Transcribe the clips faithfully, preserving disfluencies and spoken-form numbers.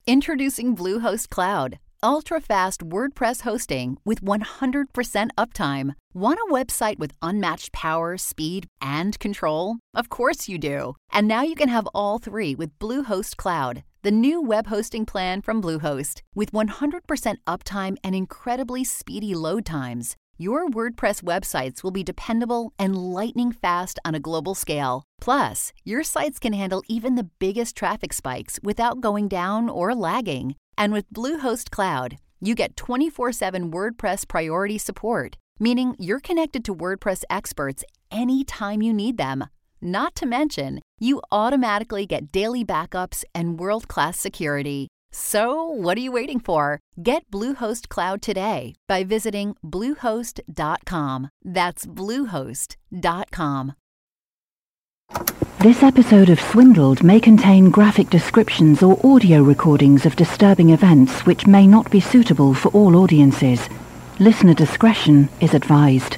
Introducing Bluehost Cloud, ultra-fast WordPress hosting with one hundred percent uptime. Want a website with unmatched power, speed, and control? Of course you do. And now you can have all three with Bluehost Cloud, the new web hosting plan from Bluehost. With one hundred percent uptime and incredibly speedy load times, your WordPress websites will be dependable and lightning fast on a global scale. Plus, your sites can handle even the biggest traffic spikes without going down or lagging. And with Bluehost Cloud, you get twenty-four seven WordPress priority support, meaning you're connected to WordPress experts anytime you need them. Not to mention, you automatically get daily backups and world-class security. So, what are you waiting for? Get Bluehost Cloud today by visiting bluehost dot com. That's bluehost dot com. This episode of Swindled may contain graphic descriptions or audio recordings of disturbing events which may not be suitable for all audiences. Listener discretion is advised.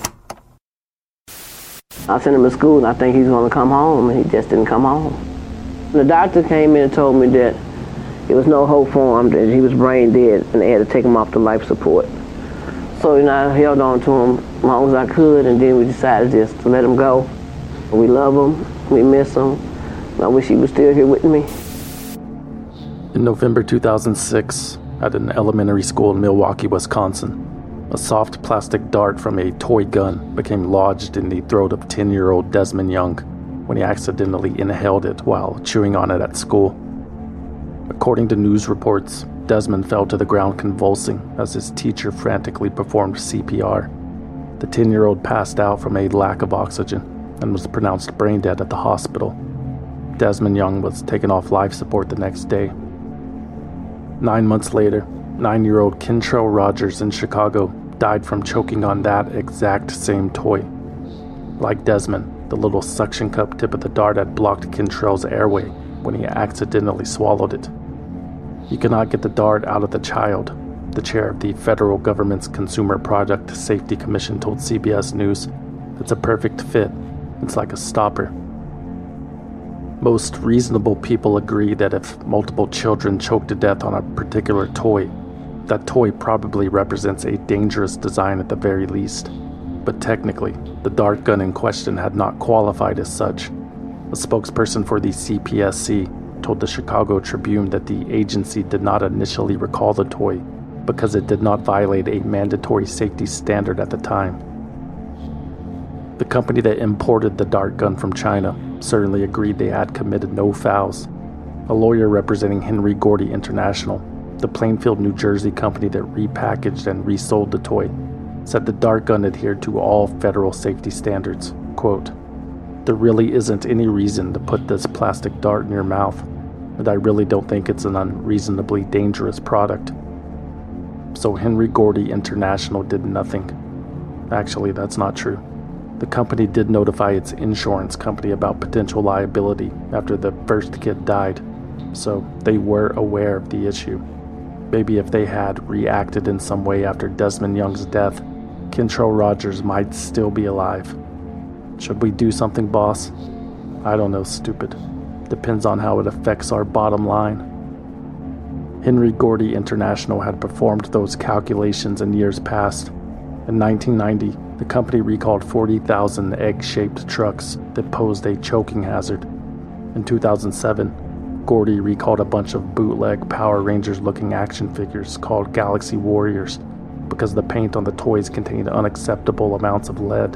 I sent him to school and I think he's going to come home, and he just didn't come home. The doctor came in and told me that there was no hope for him, that he was brain dead, and they had to take him off the life support. So, you know, I held on to him as long as I could, and then we decided just to let him go. We love him, we miss him, and I wish he was still here with me. In November two thousand six, at an elementary school in Milwaukee, Wisconsin, a soft plastic dart from a toy gun became lodged in the throat of ten-year-old Desmond Young when he accidentally inhaled it while chewing on it at school. According to news reports, Desmond fell to the ground convulsing as his teacher frantically performed C P R. The ten-year-old passed out from a lack of oxygen and was pronounced brain dead at the hospital. Desmond Young was taken off life support the next day. Nine months later, nine-year-old Kentrell Rogers in Chicago died from choking on that exact same toy. Like Desmond, the little suction cup tip of the dart had blocked Kentrell's airway when he accidentally swallowed it. You cannot get the dart out of the child, the chair of the federal government's Consumer Product Safety Commission told C B S News. It's a perfect fit. It's like a stopper. Most reasonable people agree that if multiple children choke to death on a particular toy, that toy probably represents a dangerous design at the very least. But technically, the dart gun in question had not qualified as such. A spokesperson for the C P S C told the Chicago Tribune that the agency did not initially recall the toy because it did not violate a mandatory safety standard at the time. The company that imported the dart gun from China certainly agreed they had committed no fouls. A lawyer representing Henry Gordy International, the Plainfield, New Jersey company that repackaged and resold the toy, said the dart gun adhered to all federal safety standards. Quote, "There really isn't any reason to put this plastic dart in your mouth, and I really don't think it's an unreasonably dangerous product." So Henry Gordy International did nothing. Actually, that's not true. The company did notify its insurance company about potential liability after the first kid died, so they were aware of the issue. Maybe if they had reacted in some way after Desmond Young's death, Kentrell Rogers might still be alive. Should we do something, boss? I don't know, stupid. Depends on how it affects our bottom line. Henry Gordy International had performed those calculations in years past. In nineteen ninety, the company recalled forty thousand egg-shaped trucks that posed a choking hazard. In two thousand seven, Gordy recalled a bunch of bootleg Power Rangers-looking action figures called Galaxy Warriors because the paint on the toys contained unacceptable amounts of lead.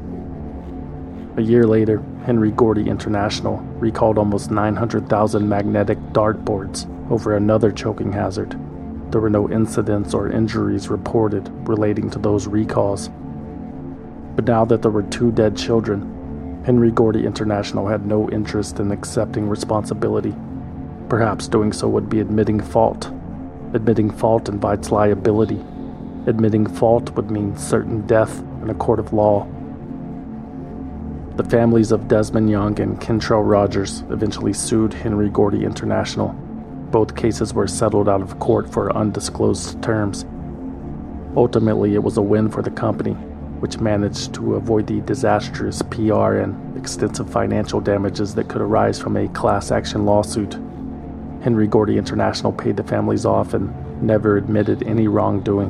A year later, Henry Gordy International recalled almost nine hundred thousand magnetic dartboards over another choking hazard. There were no incidents or injuries reported relating to those recalls. But now that there were two dead children, Henry Gordy International had no interest in accepting responsibility. Perhaps doing so would be admitting fault. Admitting fault invites liability. Admitting fault would mean certain death in a court of law. The families of Desmond Young and Kentrell Rogers eventually sued Henry Gordy International. Both cases were settled out of court for undisclosed terms. Ultimately, it was a win for the company, which managed to avoid the disastrous P R and extensive financial damages that could arise from a class action lawsuit. Henry Gordy International paid the families off and never admitted any wrongdoing.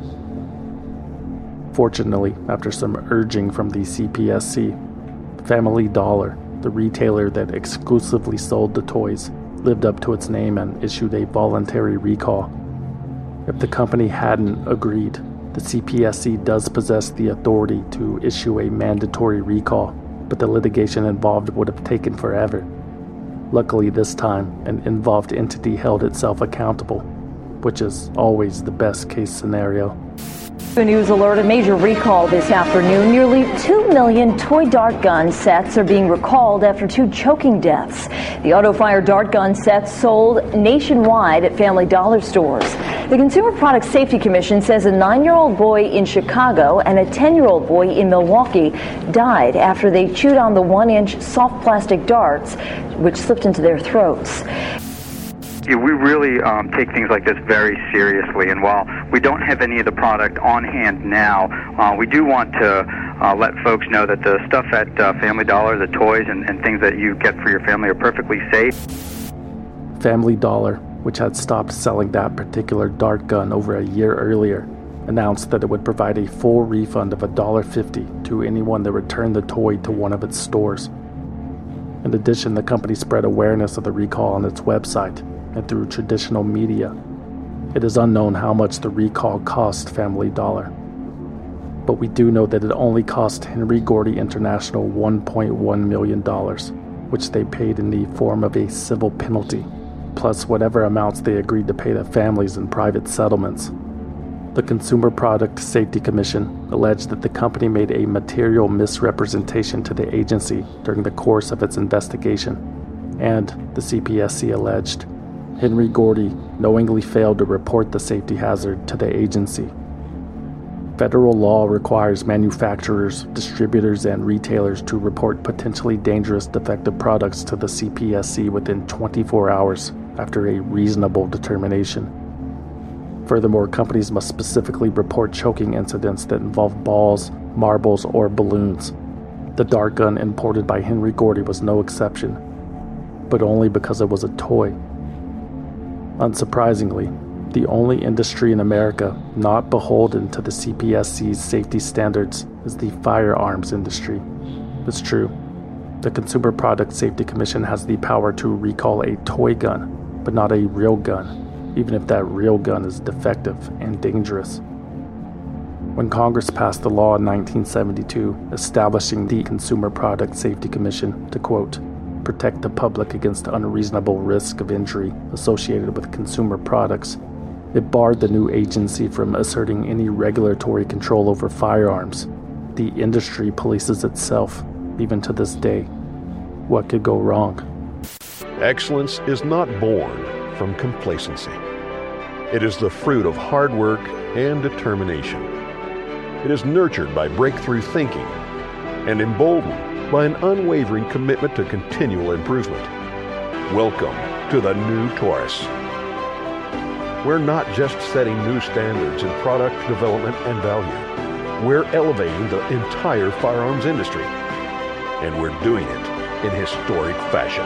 Fortunately, after some urging from the C P S C, Family Dollar, the retailer that exclusively sold the toys, lived up to its name and issued a voluntary recall. If the company hadn't agreed, the C P S C does possess the authority to issue a mandatory recall, but the litigation involved would have taken forever. Luckily this time, an involved entity held itself accountable, which is always the best case scenario. The news alert, a major recall this afternoon. Nearly two million toy dart gun sets are being recalled after two choking deaths. The auto-fire dart gun sets sold nationwide at Family Dollar stores. The Consumer Product Safety Commission says a nine-year-old boy in Chicago and a ten-year-old boy in Milwaukee died after they chewed on the one-inch soft plastic darts, which slipped into their throats. Yeah, we really um, take things like this very seriously, and while we don't have any of the product on hand now, uh, we do want to uh, let folks know that the stuff at uh, Family Dollar, the toys and, and things that you get for your family are perfectly safe. Family Dollar, which had stopped selling that particular dart gun over a year earlier, announced that it would provide a full refund of one dollar fifty to anyone that returned the toy to one of its stores. In addition, the company spread awareness of the recall on its website and through traditional media. It is unknown how much the recall cost Family Dollar, but we do know that it only cost Henry Gordy International one point one million dollars, which they paid in the form of a civil penalty, plus whatever amounts they agreed to pay the families in private settlements. The Consumer Product Safety Commission alleged that the company made a material misrepresentation to the agency during the course of its investigation, and the C P S C alleged Henry Gordy knowingly failed to report the safety hazard to the agency. Federal law requires manufacturers, distributors, and retailers to report potentially dangerous defective products to the C P S C within twenty-four hours after a reasonable determination. Furthermore, companies must specifically report choking incidents that involve balls, marbles, or balloons. The dart gun imported by Henry Gordy was no exception, but only because it was a toy. Unsurprisingly, the only industry in America not beholden to the C P S C's safety standards is the firearms industry. It's true, the Consumer Product Safety Commission has the power to recall a toy gun, but not a real gun, even if that real gun is defective and dangerous. When Congress passed the law in nineteen seventy-two establishing the Consumer Product Safety Commission to, quote, protect the public against unreasonable risk of injury associated with consumer products, it barred the new agency from asserting any regulatory control over firearms. The industry polices itself, even to this day. What could go wrong? Excellence is not born from complacency. It is the fruit of hard work and determination. It is nurtured by breakthrough thinking and emboldened by an unwavering commitment to continual improvement. Welcome to the new Taurus. We're not just setting new standards in product development and value. We're elevating the entire firearms industry, and we're doing it in historic fashion.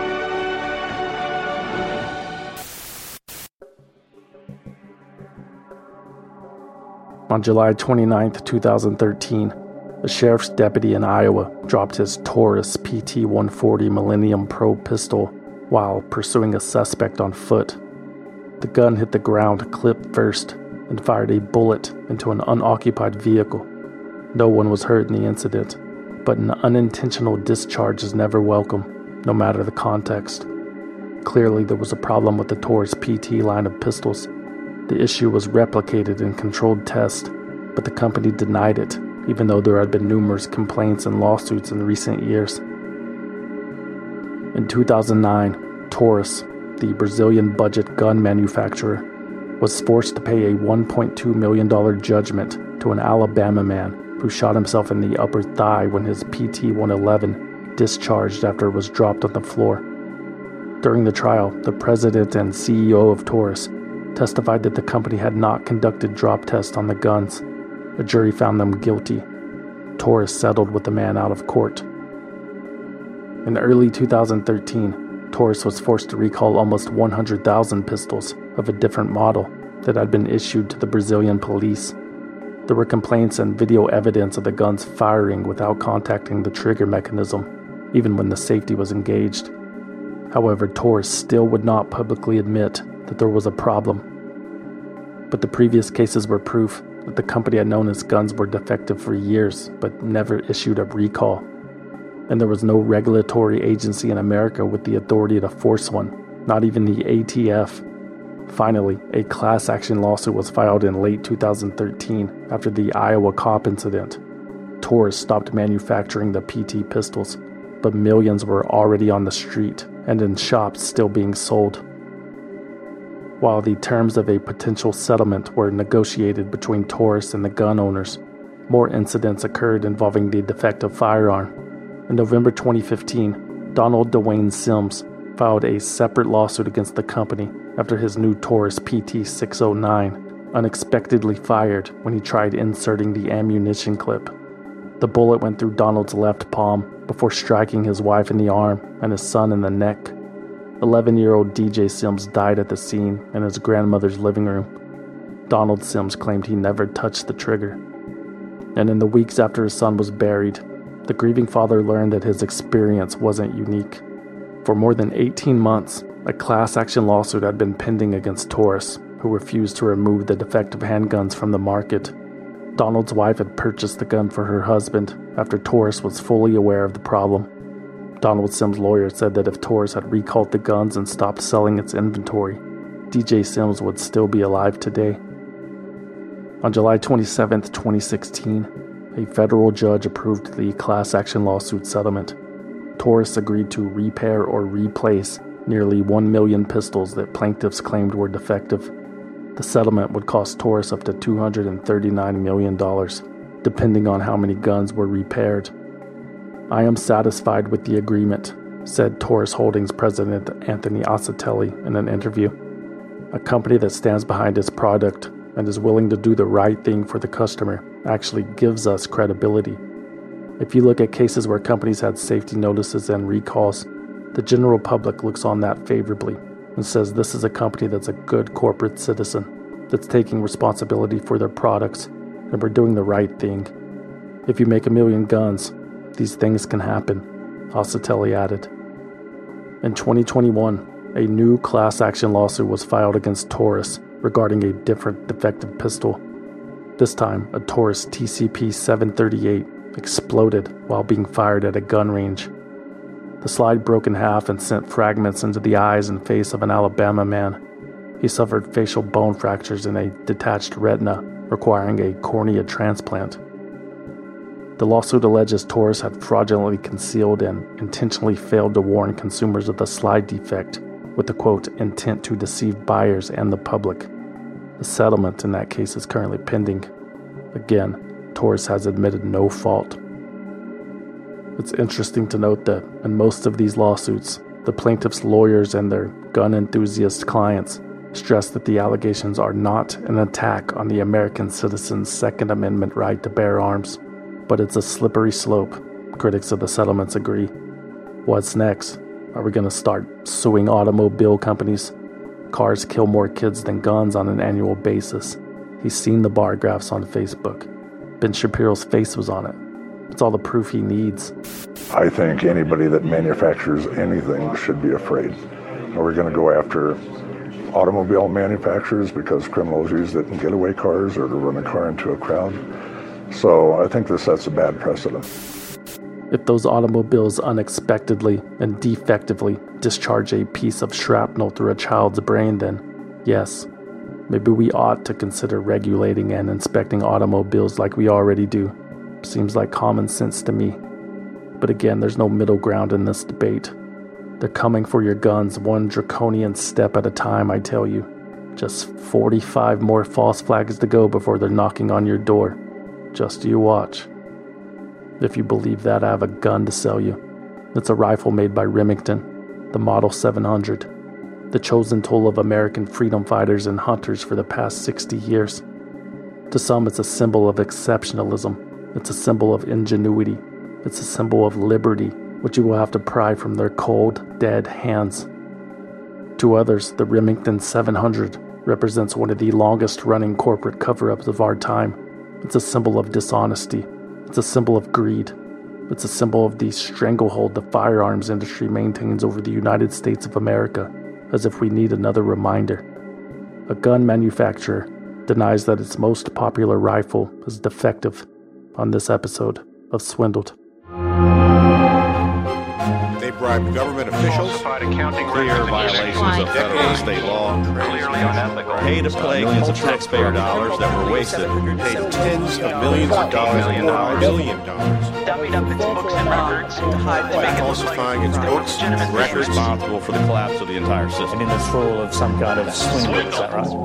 On July twenty-ninth, twenty thirteen, a sheriff's deputy in Iowa dropped his Taurus P T one forty Millennium Pro pistol while pursuing a suspect on foot. The gun hit the ground clip first and fired a bullet into an unoccupied vehicle. No one was hurt in the incident, but an unintentional discharge is never welcome, no matter the context. Clearly, there was a problem with the Taurus P T line of pistols. The issue was replicated in controlled tests, but the company denied it, even though there had been numerous complaints and lawsuits in recent years. In two thousand nine, Taurus, the Brazilian budget gun manufacturer, was forced to pay a one point two million dollars judgment to an Alabama man who shot himself in the upper thigh when his P T one eleven discharged after it was dropped on the floor. During the trial, the president and C E O of Taurus testified that the company had not conducted drop tests on the guns. A jury found them guilty. Taurus settled with the man out of court. In early two thousand thirteen, Taurus was forced to recall almost one hundred thousand pistols of a different model that had been issued to the Brazilian police. There were complaints and video evidence of the guns firing without contacting the trigger mechanism, even when the safety was engaged. However, Taurus still would not publicly admit that there was a problem. But the previous cases were proof that the company had known its guns were defective for years, but never issued a recall. And there was no regulatory agency in America with the authority to force one, not even the A T F. Finally, a class action lawsuit was filed in late two thousand thirteen after the Iowa cop incident. Taurus stopped manufacturing the P T pistols, but millions were already on the street and in shops still being sold. While the terms of a potential settlement were negotiated between Taurus and the gun owners, more incidents occurred involving the defective firearm. In November twenty fifteen, Donald Dwayne Sims filed a separate lawsuit against the company after his new Taurus P T six oh nine unexpectedly fired when he tried inserting the ammunition clip. The bullet went through Donald's left palm before striking his wife in the arm and his son in the neck. eleven-year-old D J Sims died at the scene in his grandmother's living room. Donald Sims claimed he never touched the trigger. And in the weeks after his son was buried, the grieving father learned that his experience wasn't unique. For more than eighteen months, a class action lawsuit had been pending against Taurus, who refused to remove the defective handguns from the market. Donald's wife had purchased the gun for her husband after Taurus was fully aware of the problem. Donald Sims' lawyer said that if Taurus had recalled the guns and stopped selling its inventory, D J Sims would still be alive today. On July twenty-seventh, twenty sixteen, a federal judge approved the class action lawsuit settlement. Taurus agreed to repair or replace nearly one million pistols that plaintiffs claimed were defective. The settlement would cost Taurus up to two hundred thirty-nine million dollars, depending on how many guns were repaired. "I am satisfied with the agreement," said Taurus Holdings president Anthony Ossotelli in an interview. "A company that stands behind its product and is willing to do the right thing for the customer actually gives us credibility. If you look at cases where companies had safety notices and recalls, the general public looks on that favorably and says this is a company that's a good corporate citizen, that's taking responsibility for their products, and we're doing the right thing. If you make a million guns, these things can happen," Ossotelli added. In twenty twenty-one, a new class action lawsuit was filed against Taurus regarding a different defective pistol. This time, a Taurus T C P seven thirty-eight exploded while being fired at a gun range. The slide broke in half and sent fragments into the eyes and face of an Alabama man. He suffered facial bone fractures and a detached retina, requiring a cornea transplant. The lawsuit alleges Taurus had fraudulently concealed and intentionally failed to warn consumers of the slide defect with the, quote, intent to deceive buyers and the public. The settlement in that case is currently pending. Again, Taurus has admitted no fault. It's interesting to note that in most of these lawsuits, the plaintiffs' lawyers and their gun enthusiast clients stress that the allegations are not an attack on the American citizen's Second Amendment right to bear arms, but it's a slippery slope. Critics of the settlements agree. What's next? Are we going to start suing automobile companies? Cars kill more kids than guns on an annual basis. He's seen the bar graphs on Facebook. Ben Shapiro's face was on it. It's all the proof he needs. I think anybody that manufactures anything should be afraid. Are we going to go after automobile manufacturers because criminals use it in getaway cars or to run a car into a crowd? So I think this sets a bad precedent. If those automobiles unexpectedly and defectively discharge a piece of shrapnel through a child's brain, then yes, maybe we ought to consider regulating and inspecting automobiles like we already do. Seems like common sense to me. But again, there's no middle ground in this debate. They're coming for your guns one draconian step at a time, I tell you. Just forty-five more false flags to go before they're knocking on your door. Just you watch. If you believe that, I have a gun to sell you. It's a rifle made by Remington, the Model seven hundred, the chosen tool of American freedom fighters and hunters for the past sixty years. To some, it's a symbol of exceptionalism. It's a symbol of ingenuity. It's a symbol of liberty which you will have to pry from their cold, dead hands. To others, the Remington seven hundred represents one of the longest-running corporate cover-ups of our time. It's a symbol of dishonesty. It's a symbol of greed. It's a symbol of the stranglehold the firearms industry maintains over the United States of America, as if we need another reminder. A gun manufacturer denies that its most popular rifle is defective on this episode of Swindled. They bribed government officials, clear violations of federal and state law, paid to play millions of taxpayer dollars that were wasted, paid tens of millions of dollars, million dollars, million dollars, dummied up its books and records to hide the by falsifying its books and records, responsible for the collapse of the entire system. And in this role of some kind of swindle, is that right?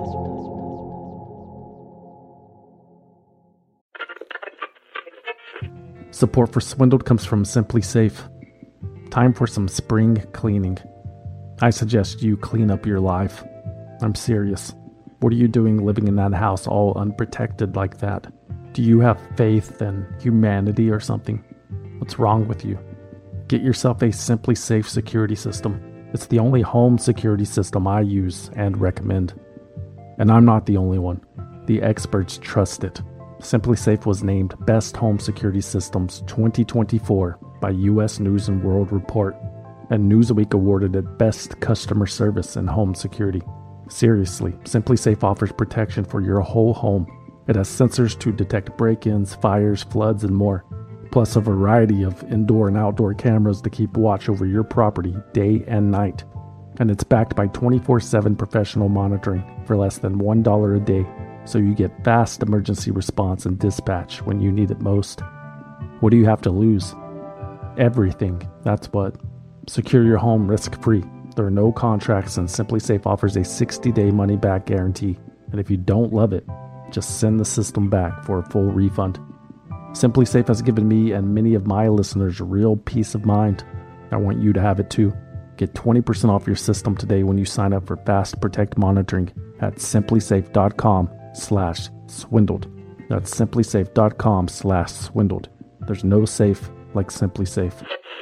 Support for Swindled comes from Simply Safe. Time for some spring cleaning. I suggest you clean up your life. I'm serious. What are you doing living in that house all unprotected like that? Do you have faith in humanity or something? What's wrong with you? Get yourself a Simply Safe security system. It's the only home security system I use and recommend. And I'm not the only one. The experts trust it. Simply Safe was named Best Home Security Systems twenty twenty-four by U S News and World Report, and Newsweek awarded it Best Customer Service in Home Security. Seriously, Simply Safe offers protection for your whole home. It has sensors to detect break-ins, fires, floods, and more, plus a variety of indoor and outdoor cameras to keep watch over your property day and night. And it's backed by twenty-four seven professional monitoring for less than one dollar a day, so you get fast emergency response and dispatch when you need it most. What do you have to lose? Everything, that's what. Secure your home risk-free. There are no contracts, and Simply Safe offers a sixty-day money-back guarantee. And if you don't love it, just send the system back for a full refund. Simply Safe has given me and many of my listeners real peace of mind. I want you to have it too. Get twenty percent off your system today when you sign up for Fast Protect monitoring at simplysafe.com slash swindled. That's simplysafe.com slash swindled. There's no safe like Simply Safe.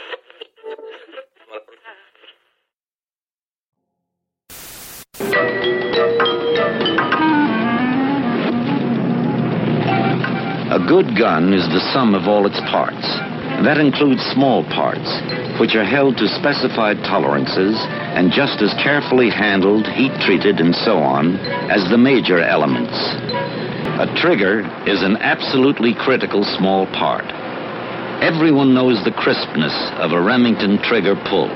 A good gun is the sum of all its parts. That includes small parts, which are held to specified tolerances and just as carefully handled, heat-treated, and so on, as the major elements. A trigger is an absolutely critical small part. Everyone knows the crispness of a Remington trigger pull.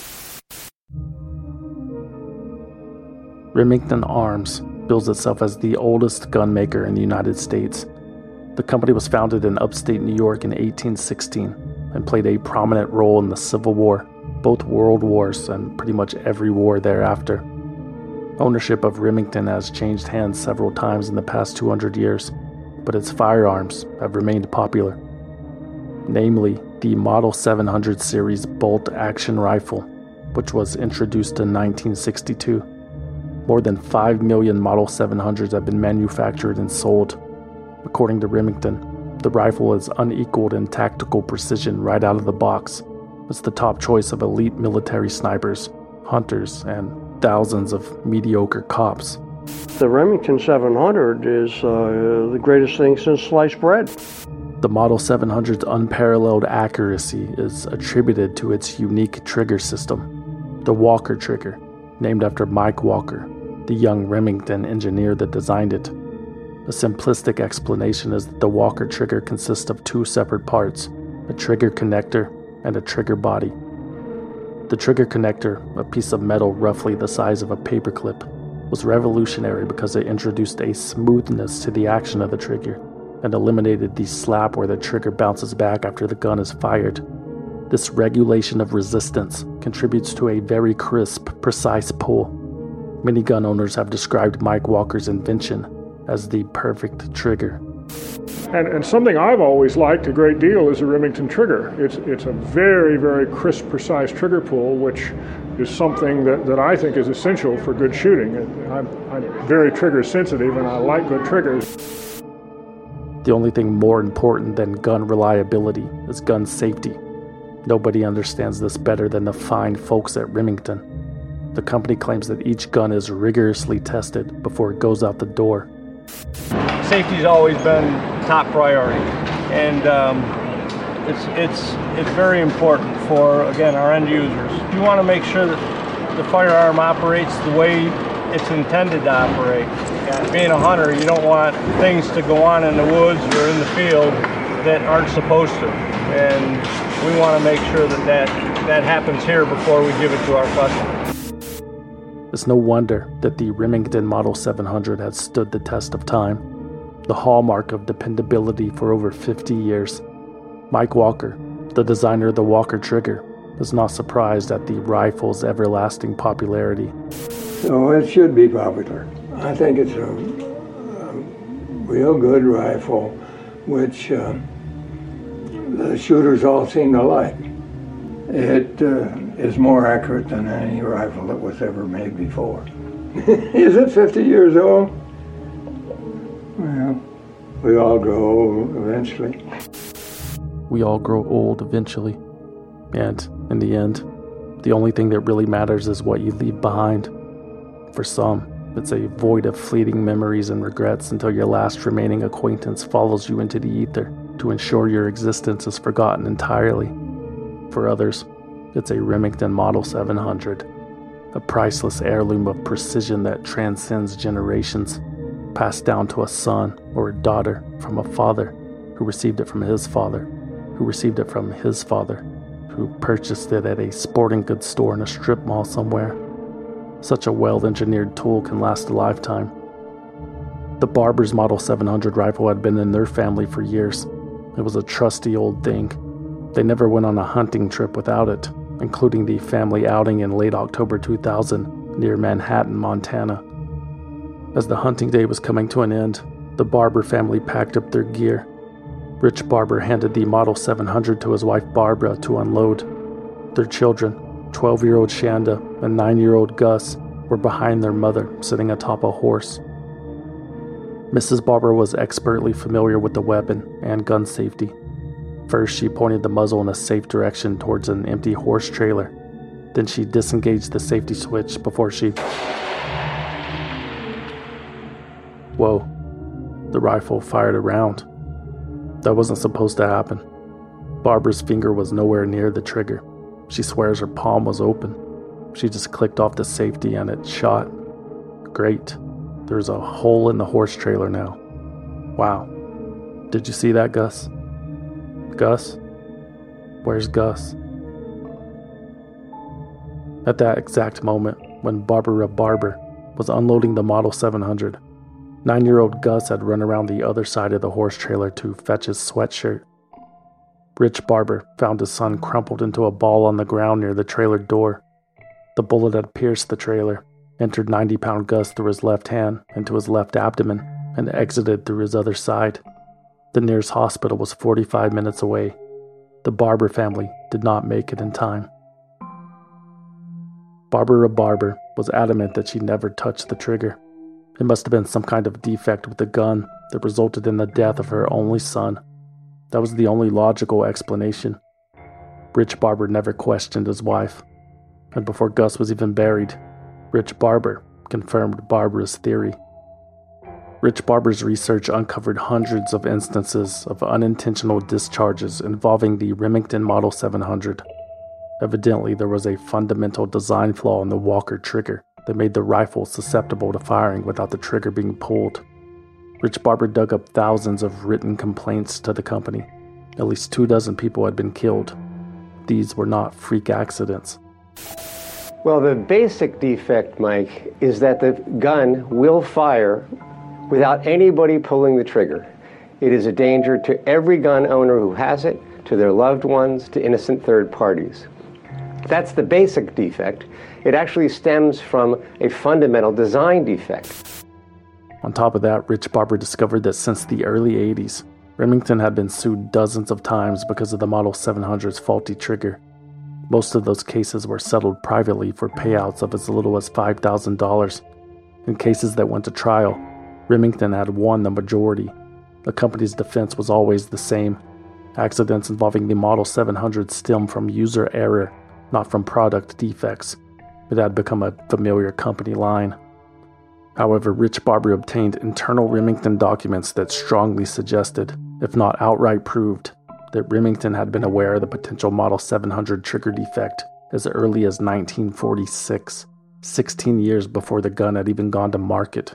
Remington Arms bills itself as the oldest gun maker in the United States. The company was founded in upstate New York in eighteen sixteen and played a prominent role in the Civil War, both world wars, and pretty much every war thereafter. Ownership of Remington has changed hands several times in the past two hundred years, but its firearms have remained popular. Namely, the Model seven hundred series bolt-action rifle, which was introduced in nineteen sixty-two. More than five million Model seven hundreds have been manufactured and sold. According to Remington, the rifle is unequaled in tactical precision right out of the box. It's the top choice of elite military snipers, hunters, and thousands of mediocre cops. The Remington seven hundred is uh, the greatest thing since sliced bread. The Model seven hundred's unparalleled accuracy is attributed to its unique trigger system, the Walker trigger, named after Mike Walker, the young Remington engineer that designed it. A simplistic explanation is that the Walker trigger consists of two separate parts, a trigger connector and a trigger body. The trigger connector, a piece of metal roughly the size of a paperclip, was revolutionary because it introduced a smoothness to the action of the trigger and eliminated the slap where the trigger bounces back after the gun is fired. This regulation of resistance contributes to a very crisp, precise pull. Many gun owners have described Mike Walker's invention as the perfect trigger. And, and something I've always liked a great deal is a Remington trigger. It's it's a very, very crisp, precise trigger pull, which is something that, that I think is essential for good shooting. I'm, I'm very trigger sensitive and I like good triggers. The only thing more important than gun reliability is gun safety. Nobody understands this better than the fine folks at Remington. The company claims that each gun is rigorously tested before it goes out the door. Safety's always been top priority, and um, it's it's it's very important for, again, our end users. You want to make sure that the firearm operates the way it's intended to operate. Yeah, being a hunter, you don't want things to go on in the woods or in the field that aren't supposed to, and we want to make sure that that, that happens here before we give it to our customers. It's no wonder that the Remington Model seven hundred has stood the test of time, the hallmark of dependability for over fifty years. Mike Walker, the designer of the Walker trigger, is not surprised at the rifle's everlasting popularity. So it should be popular. I think it's a, a real good rifle, which uh, the shooters all seem to like. It uh, is more accurate than any rifle that was ever made before. Is it fifty years old? Well, we all grow old eventually. We all grow old eventually. And in the end, the only thing that really matters is what you leave behind. For some, it's a void of fleeting memories and regrets until your last remaining acquaintance follows you into the ether to ensure your existence is forgotten entirely. For others, it's a Remington Model seven hundred, a priceless heirloom of precision that transcends generations, passed down to a son or a daughter from a father who received it from his father, who received it from his father, who purchased it at a sporting goods store in a strip mall somewhere. Such a well-engineered tool can last a lifetime. The Barber's Model seven hundred rifle had been in their family for years. It was a trusty old thing. They never went on a hunting trip without it, including the family outing in late October two thousand near Manhattan, Montana. As the hunting day was coming to an end, the Barber family packed up their gear. Rich Barber handed the Model seven hundred to his wife Barbara to unload. Their children, twelve-year-old Shanda and nine-year-old Gus, were behind their mother, sitting atop a horse. Missus Barber was expertly familiar with the weapon and gun safety. First, she pointed the muzzle in a safe direction towards an empty horse trailer. Then she disengaged the safety switch before she... Whoa. The rifle fired a round. That wasn't supposed to happen. Barbara's finger was nowhere near the trigger. She swears her palm was open. She just clicked off the safety and it shot. Great. There's a hole in the horse trailer now. Wow. Did you see that, Gus? Gus? Where's Gus? At that exact moment, when Barbara Barber was unloading the Model seven hundred, nine-year-old Gus had run around the other side of the horse trailer to fetch his sweatshirt. Rich Barber found his son crumpled into a ball on the ground near the trailer door. The bullet had pierced the trailer, entered ninety-pound Gus through his left hand into his left abdomen, and exited through his other side. The nearest hospital was forty-five minutes away. The Barber family did not make it in time. Barbara Barber was adamant that she never touched the trigger. It must have been some kind of defect with the gun that resulted in the death of her only son. That was the only logical explanation. Rich Barber never questioned his wife. And before Gus was even buried, Rich Barber confirmed Barbara's theory. Rich Barber's research uncovered hundreds of instances of unintentional discharges involving the Remington Model seven hundred. Evidently, there was a fundamental design flaw in the Walker trigger that made the rifle susceptible to firing without the trigger being pulled. Rich Barber dug up thousands of written complaints to the company. At least two dozen people had been killed. These were not freak accidents. Well, the basic defect, Mike, is that the gun will fire without anybody pulling the trigger. It is a danger to every gun owner who has it, to their loved ones, to innocent third parties. That's the basic defect. It actually stems from a fundamental design defect. On top of that, Rich Barber discovered that since the early eighties, Remington had been sued dozens of times because of the Model seven hundred's faulty trigger. Most of those cases were settled privately for payouts of as little as five thousand dollars. In cases that went to trial, Remington had won the majority. The company's defense was always the same. accidents involving the Model seven hundred stem from user error, not from product defects. It had become a familiar company line. However, Rich Barber obtained internal Remington documents that strongly suggested, if not outright proved, that Remington had been aware of the potential Model seven hundred trigger defect as early as nineteen forty-six, sixteen years before the gun had even gone to market.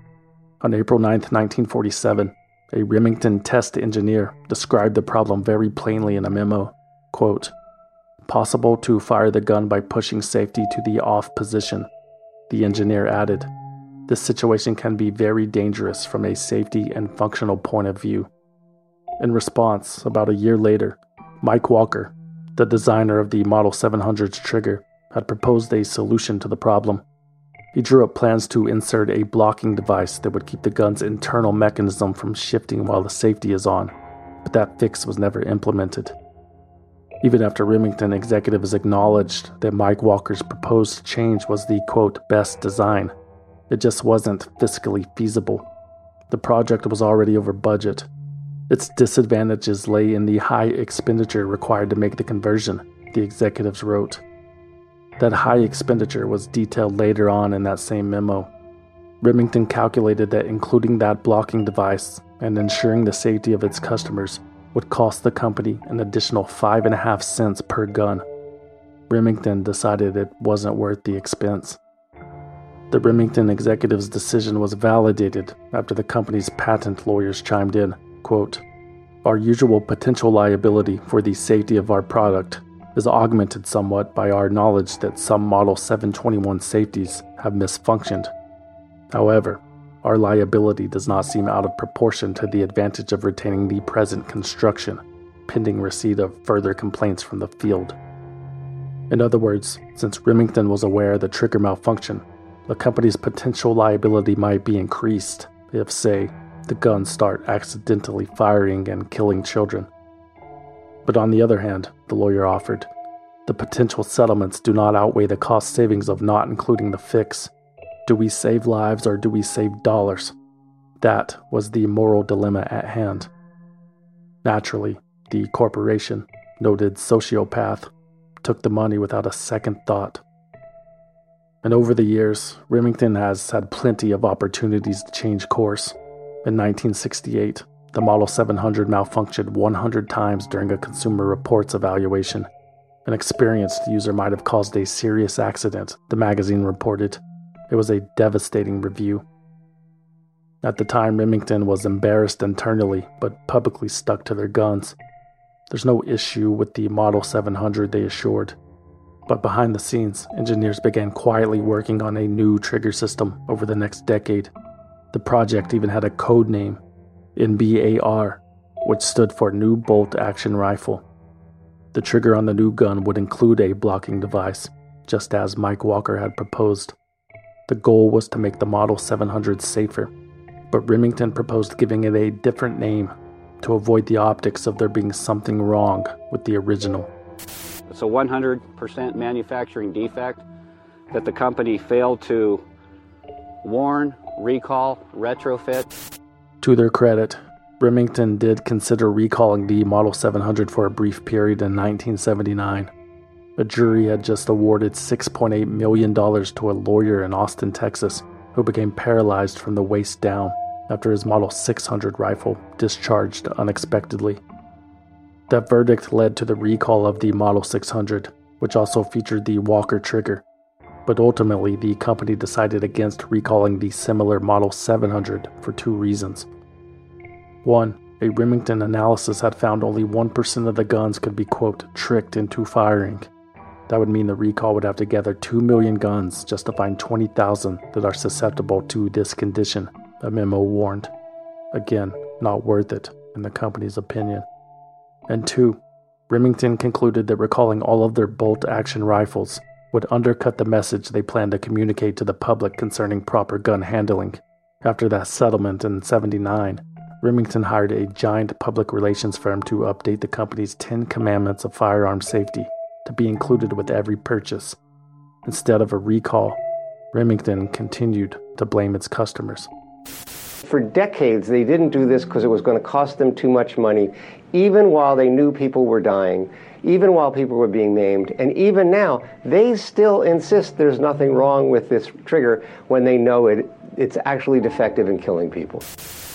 On April ninth, nineteen forty-seven, a Remington test engineer described the problem very plainly in a memo. Quote, "Possible to fire the gun by pushing safety to the off position." The engineer added, "This situation can be very dangerous from a safety and functional point of view." In response, about a year later, Mike Walker, the designer of the Model seven hundred's trigger, had proposed a solution to the problem. He drew up plans to insert a blocking device that would keep the gun's internal mechanism from shifting while the safety is on, but that fix was never implemented. Even after Remington executives acknowledged that Mike Walker's proposed change was the, quote, best design, it just wasn't fiscally feasible. The project was already over budget. Its disadvantages lay in the high expenditure required to make the conversion, the executives wrote. That high expenditure was detailed later on in that same memo. Remington calculated that including that blocking device and ensuring the safety of its customers would cost the company an additional five and a half cents per gun. Remington decided it wasn't worth the expense. The Remington executive's decision was validated after the company's patent lawyers chimed in, quote, "Our usual potential liability for the safety of our product is augmented somewhat by our knowledge that some Model seven twenty-one safeties have misfunctioned. However, our liability does not seem out of proportion to the advantage of retaining the present construction, pending receipt of further complaints from the field." In other words, since Remington was aware of the trigger malfunction, the company's potential liability might be increased if, say, the guns start accidentally firing and killing children. But on the other hand, the lawyer offered, the potential settlements do not outweigh the cost savings of not including the fix. Do we save lives or do we save dollars? That was the moral dilemma at hand. Naturally, the corporation, noted sociopath, took the money without a second thought. And over the years, Remington has had plenty of opportunities to change course. In nineteen sixty-eight, the Model seven hundred malfunctioned one hundred times during a Consumer Reports evaluation. An experienced user might have caused a serious accident, the magazine reported. It was a devastating review. At the time, Remington was embarrassed internally, but publicly stuck to their guns. There's no issue with the Model seven hundred, they assured. But behind the scenes, engineers began quietly working on a new trigger system over the next decade. The project even had a code name, N B A R, which stood for New Bolt Action Rifle. The trigger on the new gun would include a blocking device, just as Mike Walker had proposed. The goal was to make the Model seven hundred safer, but Remington proposed giving it a different name to avoid the optics of there being something wrong with the original. It's a one hundred percent manufacturing defect that the company failed to warn, recall, retrofit. To their credit, Remington did consider recalling the Model seven hundred for a brief period in nineteen seventy-nine. A jury had just awarded six point eight million dollars to a lawyer in Austin, Texas, who became paralyzed from the waist down after his Model six hundred rifle discharged unexpectedly. That verdict led to the recall of the Model six hundred, which also featured the Walker trigger. But ultimately, the company decided against recalling the similar Model seven hundred for two reasons. One, a Remington analysis had found only one percent of the guns could be, quote, tricked into firing. That would mean the recall would have to gather two million guns just to find twenty thousand that are susceptible to this condition, a memo warned. Again, not worth it, in the company's opinion. And two, Remington concluded that recalling all of their bolt-action rifles would undercut the message they planned to communicate to the public concerning proper gun handling. After that settlement in seventy-nine, Remington hired a giant public relations firm to update the company's Ten Commandments of firearm safety to be included with every purchase. Instead of a recall, Remington continued to blame its customers. For decades, they didn't do this because it was going to cost them too much money, even while they knew people were dying, even while people were being maimed, and even now, they still insist there's nothing wrong with this trigger when they know it it's actually defective in killing people.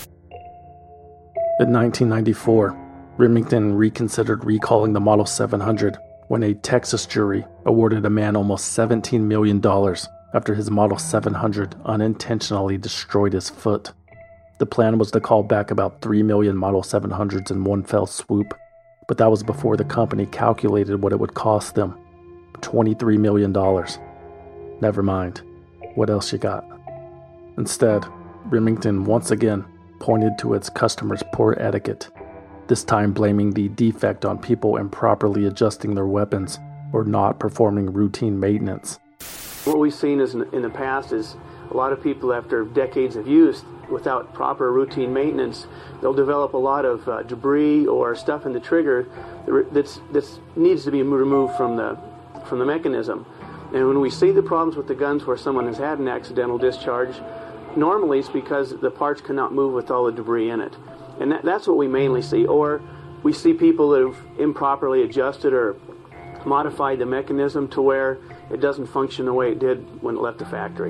In nineteen ninety-four, Remington reconsidered recalling the Model seven hundred when a Texas jury awarded a man almost seventeen million dollars after his Model seven hundred unintentionally destroyed his foot. The plan was to call back about three million Model seven hundreds in one fell swoop, but that was before the company calculated what it would cost them, twenty-three million dollars. Never mind. What else you got? Instead, Remington once again pointed to its customers' poor etiquette, this time blaming the defect on people improperly adjusting their weapons or not performing routine maintenance. What we've seen is in the past is a lot of people, after decades of use, without proper routine maintenance, they'll develop a lot of uh, debris or stuff in the trigger that's that's needs to be removed from the from the mechanism. And when we see the problems with the guns where someone has had an accidental discharge, normally it's because the parts cannot move with all the debris in it. And that, that's what we mainly see. Or we see people that have improperly adjusted or modified the mechanism to where it doesn't function the way it did when it left the factory.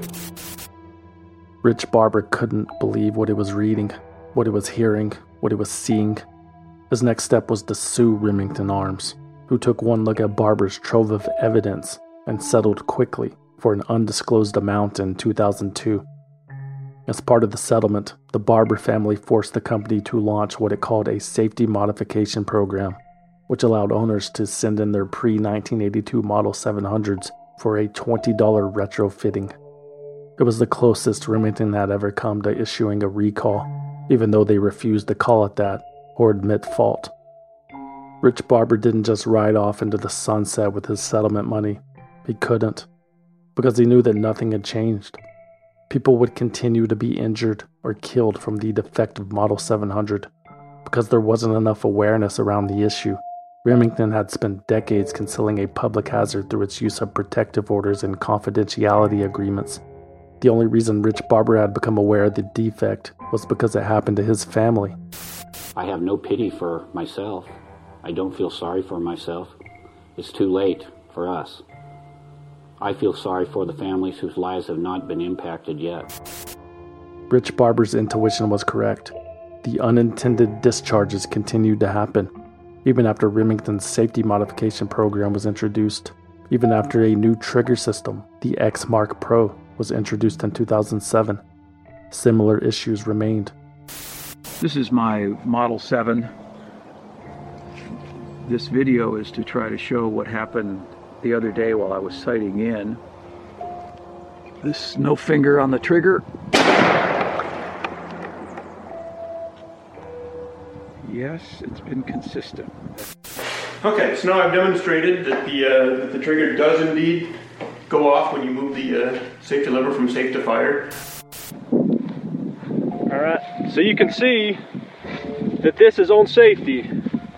Rich Barber couldn't believe what he was reading, what he was hearing, what he was seeing. His next step was to sue Remington Arms, who took one look at Barber's trove of evidence and settled quickly for an undisclosed amount in two thousand two. As part of the settlement, the Barber family forced the company to launch what it called a safety modification program, which allowed owners to send in their pre nineteen eighty-two Model seven hundreds for a twenty dollars retrofitting. It was the closest Remington had ever come to issuing a recall, even though they refused to call it that or admit fault. Rich Barber didn't just ride off into the sunset with his settlement money. He couldn't, because he knew that nothing had changed. People would continue to be injured or killed from the defective Model seven hundred. Because there wasn't enough awareness around the issue, Remington had spent decades concealing a public hazard through its use of protective orders and confidentiality agreements. The only reason Rich Barber had become aware of the defect was because it happened to his family. I have no pity for myself. I don't feel sorry for myself. It's too late for us. I feel sorry for the families whose lives have not been impacted yet. Rich Barber's intuition was correct. The unintended discharges continued to happen, even after Remington's safety modification program was introduced, even after a new trigger system, the X-Mark Pro, was introduced in two thousand seven. Similar issues remained. This is my Model seven. This video is to try to show what happened the other day while I was sighting in. This no finger on the trigger. Yes, it's been consistent. Okay, so now I've demonstrated that the uh, that the trigger does indeed go off when you move the uh, safety lever from safe to fire. All right, so you can see that this is on safety.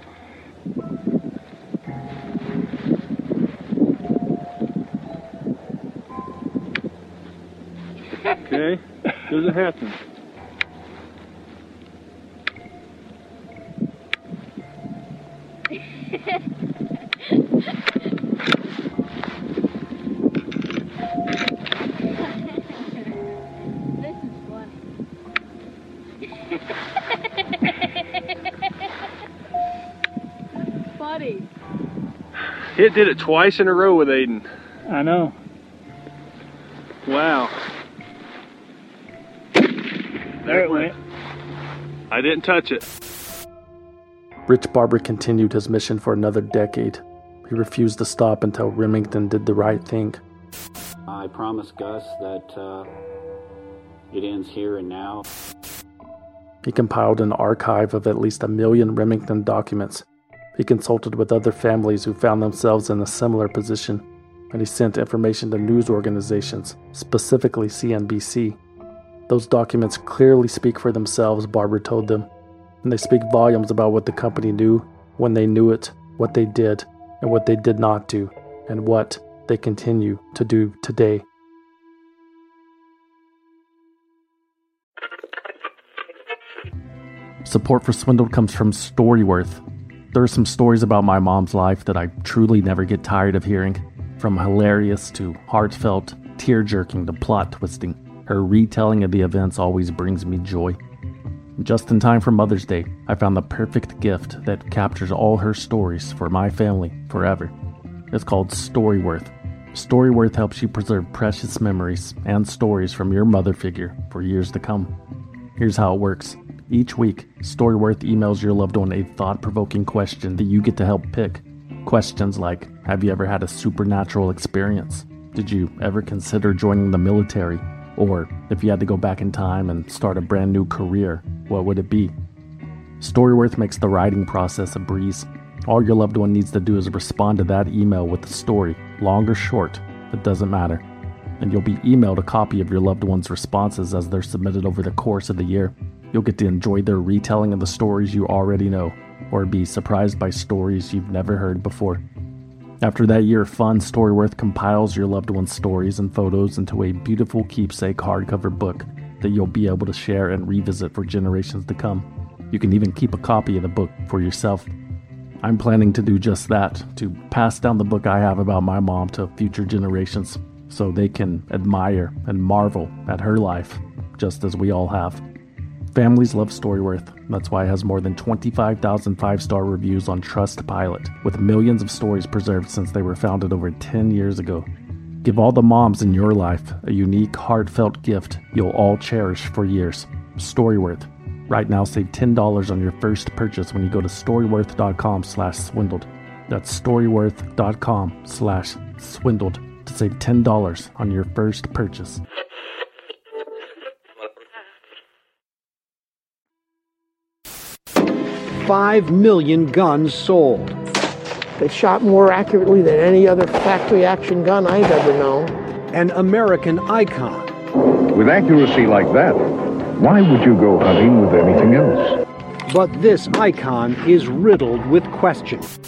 Okay, doesn't happen. Buddy. It did it twice in a row with Aiden. I know. Wow. There it went. I didn't touch it. Rich Barber continued his mission for another decade. He refused to stop until Remington did the right thing. I promise Gus that uh, it ends here and now. He compiled an archive of at least a million Remington documents. He consulted with other families who found themselves in a similar position, and he sent information to news organizations, specifically C N B C. Those documents clearly speak for themselves, Barber told them, and they speak volumes about what the company knew, when they knew it, what they did, and what they did not do, and what they continue to do today. Support for Swindled comes from Storyworth. There are some stories about my mom's life that I truly never get tired of hearing. From hilarious to heartfelt, tear-jerking to plot-twisting, her retelling of the events always brings me joy. Just in time for Mother's Day, I found the perfect gift that captures all her stories for my family forever. It's called Storyworth. Storyworth helps you preserve precious memories and stories from your mother figure for years to come. Here's how it works. Each week, Storyworth emails your loved one a thought-provoking question that you get to help pick. Questions like, have you ever had a supernatural experience? Did you ever consider joining the military? Or, if you had to go back in time and start a brand new career, what would it be? Storyworth makes the writing process a breeze. All your loved one needs to do is respond to that email with a story, long or short, it doesn't matter. And you'll be emailed a copy of your loved one's responses as they're submitted over the course of the year. You'll get to enjoy their retelling of the stories you already know, or be surprised by stories you've never heard before. After that year of fun, Storyworth compiles your loved one's stories and photos into a beautiful keepsake hardcover book that you'll be able to share and revisit for generations to come. You can even keep a copy of the book for yourself. I'm planning to do just that, to pass down the book I have about my mom to future generations, so they can admire and marvel at her life, just as we all have. Families love Storyworth. That's why it has more than twenty-five thousand five-star reviews on Trustpilot, with millions of stories preserved since they were founded over ten years ago. Give all the moms in your life a unique, heartfelt gift you'll all cherish for years. Storyworth. Right now, save ten dollars on your first purchase when you go to storyworth.com slash swindled. That's storyworth.com slash swindled to save ten dollars on your first purchase. Five million guns sold. They shot more accurately than any other factory action gun I've ever known. An American icon. With accuracy like that, why would you go hunting with anything else? But this icon is riddled with questions.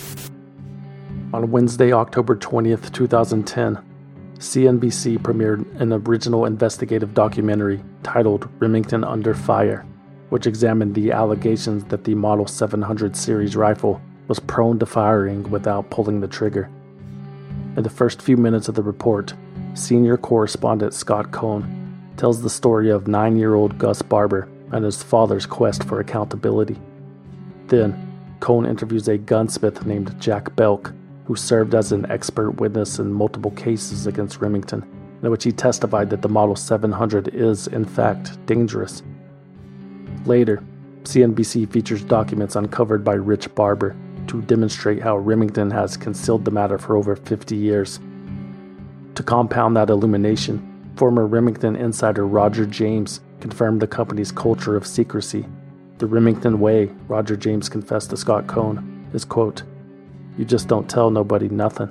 On Wednesday, October twentieth, twenty ten, C N B C premiered an original investigative documentary titled Remington Under Fire, which examined the allegations that the Model seven hundred series rifle was prone to firing without pulling the trigger. In the first few minutes of the report, senior correspondent Scott Cohn tells the story of nine-year-old Gus Barber and his father's quest for accountability. Then, Cohn interviews a gunsmith named Jack Belk, who served as an expert witness in multiple cases against Remington, in which he testified that the Model seven hundred is, in fact, dangerous. Later, C N B C features documents uncovered by Rich Barber to demonstrate how Remington has concealed the matter for over fifty years. To compound that illumination, former Remington insider Roger James confirmed the company's culture of secrecy. The Remington way, Roger James confessed to Scott Cohn, is, quote, "You just don't tell nobody nothing."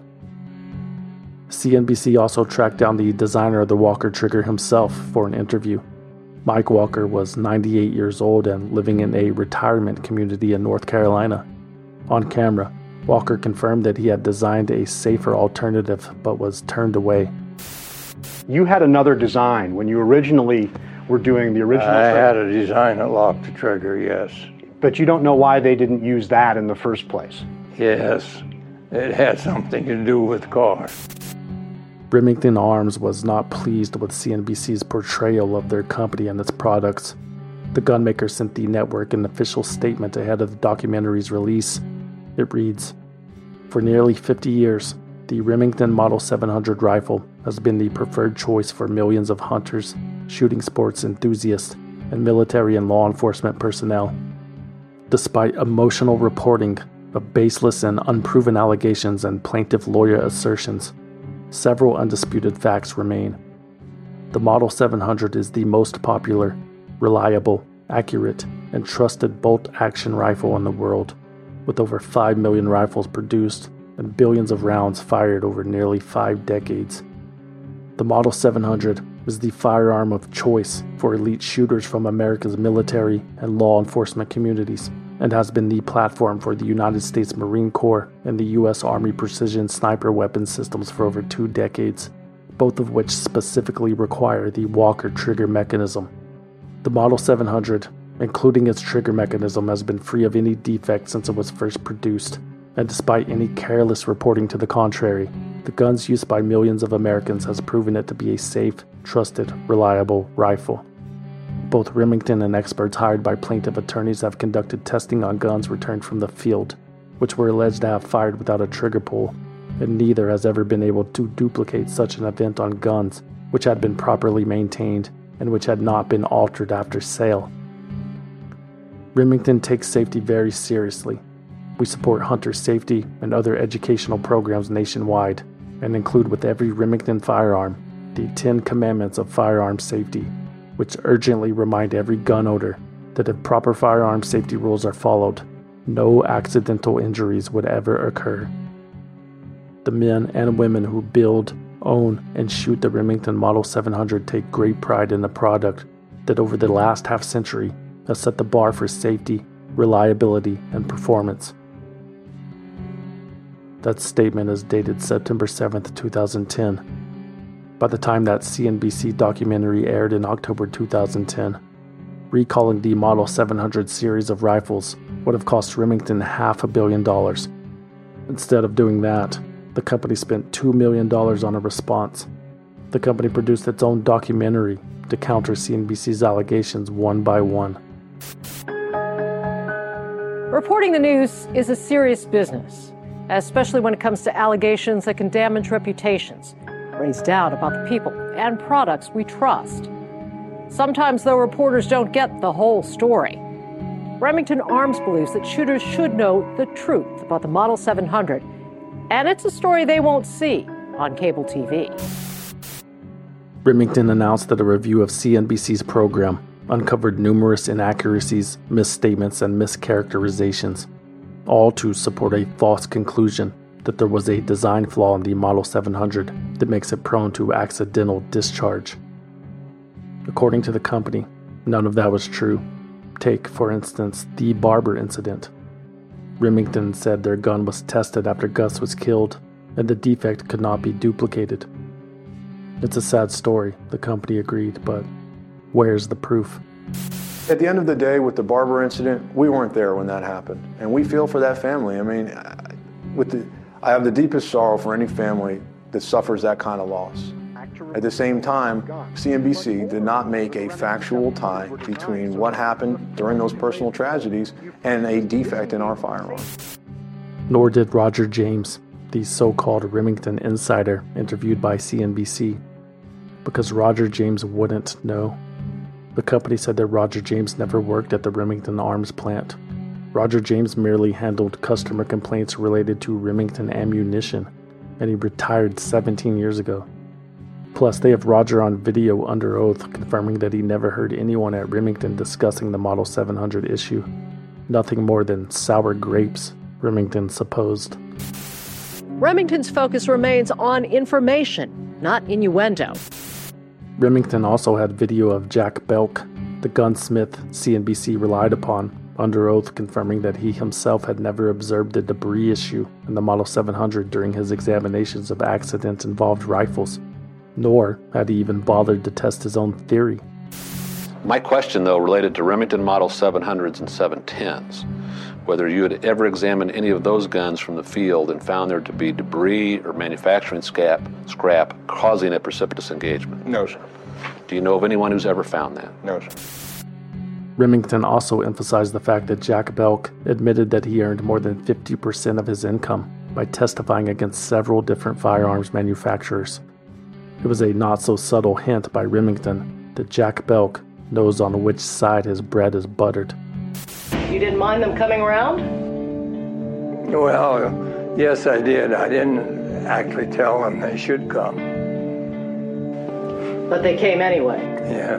C N B C also tracked down the designer of the Walker trigger himself for an interview. Mike Walker was ninety-eight years old and living in a retirement community in North Carolina. On camera, Walker confirmed that he had designed a safer alternative but was turned away. You had another design when you originally were doing the original I trigger. had a design that locked the trigger, yes. But you don't know why they didn't use that in the first place. Yes, it had something to do with cars. Remington Arms was not pleased with C N B C's portrayal of their company and its products. The gunmaker sent the network an official statement ahead of the documentary's release. It reads, "For nearly fifty years, the Remington Model seven hundred rifle has been the preferred choice for millions of hunters, shooting sports enthusiasts, and military and law enforcement personnel. Despite emotional reporting of baseless and unproven allegations and plaintiff lawyer assertions, several undisputed facts remain. The Model seven hundred is the most popular, reliable, accurate, and trusted bolt-action rifle in the world, with over five million rifles produced and billions of rounds fired over nearly five decades. The Model seven hundred is the firearm of choice for elite shooters from America's military and law enforcement communities, and has been the platform for the United States Marine Corps and the U S Army precision sniper weapon systems for over two decades, both of which specifically require the Walker trigger mechanism. The Model seven hundred including its trigger mechanism, has been free of any defect since it was first produced, and despite any careless reporting to the contrary, the guns used by millions of Americans has proven it to be a safe, trusted, reliable rifle. Both Remington and experts hired by plaintiff attorneys have conducted testing on guns returned from the field, which were alleged to have fired without a trigger pull, and neither has ever been able to duplicate such an event on guns which had been properly maintained and which had not been altered after sale. Remington takes safety very seriously. We support hunter safety and other educational programs nationwide, and include with every Remington firearm the Ten Commandments of firearm safety, which urgently remind every gun owner that if proper firearm safety rules are followed, no accidental injuries would ever occur. The men and women who build, own, and shoot the Remington Model seven hundred take great pride in the product that over the last half century has set the bar for safety, reliability, and performance. That statement is dated September seventh, two thousand ten. By the time that C N B C documentary aired in October two thousand ten, recalling the Model seven hundred series of rifles would have cost Remington half a billion dollars. Instead of doing that, the company spent two million dollars on a response. The company produced its own documentary to counter C N B C's allegations one by one. Reporting the news is a serious business, especially when it comes to allegations that can damage reputations, raise doubt about the people and products we trust. Sometimes, though, reporters don't get the whole story. Remington Arms believes that shooters should know the truth about the Model seven hundred, and it's a story they won't see on cable T V. Remington announced that a review of C N B C's program uncovered numerous inaccuracies, misstatements, and mischaracterizations, all to support a false conclusion that there was a design flaw in the Model seven hundred that makes it prone to accidental discharge. According to the company, none of that was true. Take, for instance, the Barber incident. Remington said their gun was tested after Gus was killed, and the defect could not be duplicated. It's a sad story, the company agreed, but where's the proof? At the end of the day, with the Barber incident, we weren't there when that happened, and we feel for that family. I mean, with the, I have the deepest sorrow for any family that suffers that kind of loss. At the same time, C N B C did not make a factual tie between what happened during those personal tragedies and a defect in our firearm. Nor did Roger James, the so-called Remington insider interviewed by C N B C, because Roger James wouldn't know. The company said that Roger James never worked at the Remington Arms plant. Roger James merely handled customer complaints related to Remington ammunition, and he retired seventeen years ago. Plus, they have Roger on video under oath confirming that he never heard anyone at Remington discussing the Model seven hundred issue. Nothing more than sour grapes, Remington supposed. Remington's focus remains on information, not innuendo. Remington also had video of Jack Belk, the gunsmith C N B C relied upon, under oath confirming that he himself had never observed the debris issue in the Model seven hundred during his examinations of accident-involved rifles, nor had he even bothered to test his own theory. My question, though, related to Remington Model seven hundreds and seven tens. Whether you had ever examined any of those guns from the field and found there to be debris or manufacturing scrap, scrap causing a precipitous engagement. No, sir. Do you know of anyone who's ever found that? No, sir. Remington also emphasized the fact that Jack Belk admitted that he earned more than fifty percent of his income by testifying against several different firearms manufacturers. It was a not-so-subtle hint by Remington that Jack Belk knows on which side his bread is buttered. You didn't mind them coming around? Well, yes, I did. I didn't actually tell them they should come. But they came anyway. Yeah.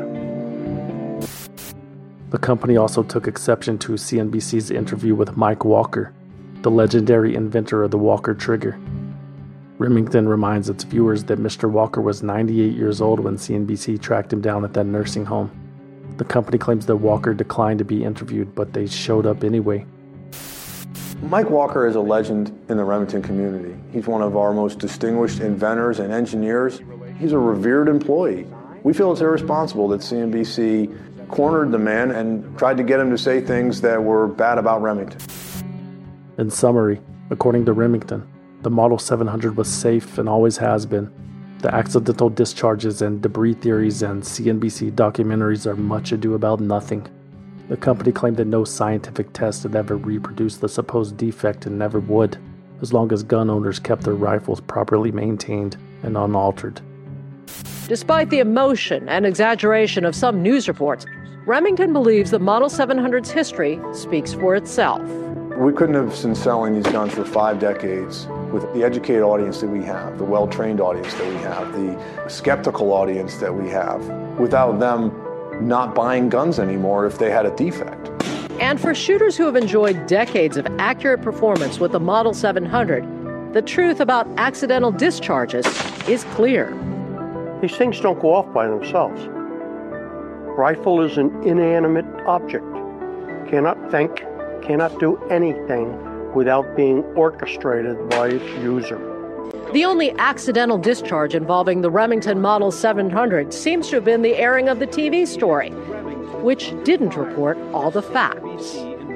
The company also took exception to C N B C's interview with Mike Walker, the legendary inventor of the Walker trigger. Remington reminds its viewers that Mister Walker was ninety-eight years old when C N B C tracked him down at that nursing home. The company claims that Walker declined to be interviewed, but they showed up anyway. Mike Walker is a legend in the Remington community. He's one of our most distinguished inventors and engineers. He's a revered employee. We feel it's irresponsible that C N B C cornered the man and tried to get him to say things that were bad about Remington. In summary, according to Remington, the Model seven hundred was safe and always has been. The accidental discharges and debris theories and C N B C documentaries are much ado about nothing. The company claimed that no scientific test had ever reproduced the supposed defect and never would, as long as gun owners kept their rifles properly maintained and unaltered. Despite the emotion and exaggeration of some news reports, Remington believes the Model seven hundred's history speaks for itself. We couldn't have been selling these guns for five decades with the educated audience that we have, the well-trained audience that we have, the skeptical audience that we have, without them not buying guns anymore if they had a defect. And for shooters who have enjoyed decades of accurate performance with the Model seven hundred, the truth about accidental discharges is clear. These things don't go off by themselves. Rifle is an inanimate object. Cannot think, cannot do anything without being orchestrated by its user. The only accidental discharge involving the Remington Model seven hundred seems to have been the airing of the T V story, which didn't report all the facts.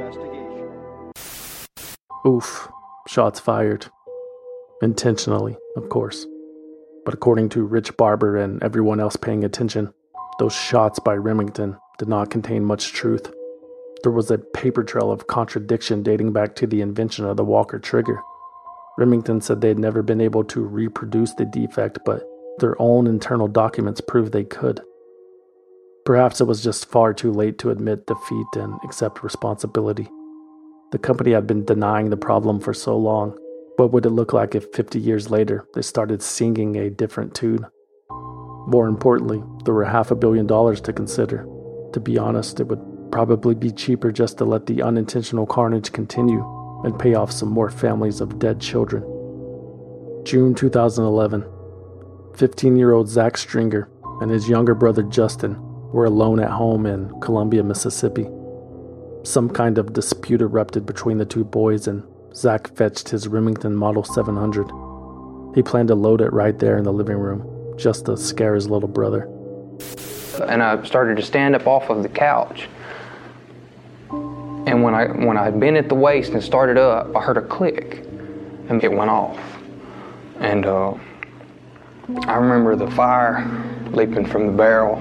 Oof, shots fired. Intentionally, of course. But according to Rich Barber and everyone else paying attention, those shots by Remington did not contain much truth. There was a paper trail of contradiction dating back to the invention of the Walker trigger. Remington said they had never been able to reproduce the defect, but their own internal documents proved they could. Perhaps it was just far too late to admit defeat and accept responsibility. The company had been denying the problem for so long. What would it look like if fifty years later they started singing a different tune? More importantly, there were half a billion dollars to consider. To be honest, it would probably be cheaper just to let the unintentional carnage continue and pay off some more families of dead children. June two thousand eleven. fifteen-year-old Zach Stringer and his younger brother Justin were alone at home in Columbia, Mississippi. Some kind of dispute erupted between the two boys, and Zach fetched his Remington Model seven hundred. He planned to load it right there in the living room, just to scare his little brother. And I started to stand up off of the couch. And when I when I had been at the waist and started up, I heard a click, and it went off. And uh, I remember the fire leaping from the barrel.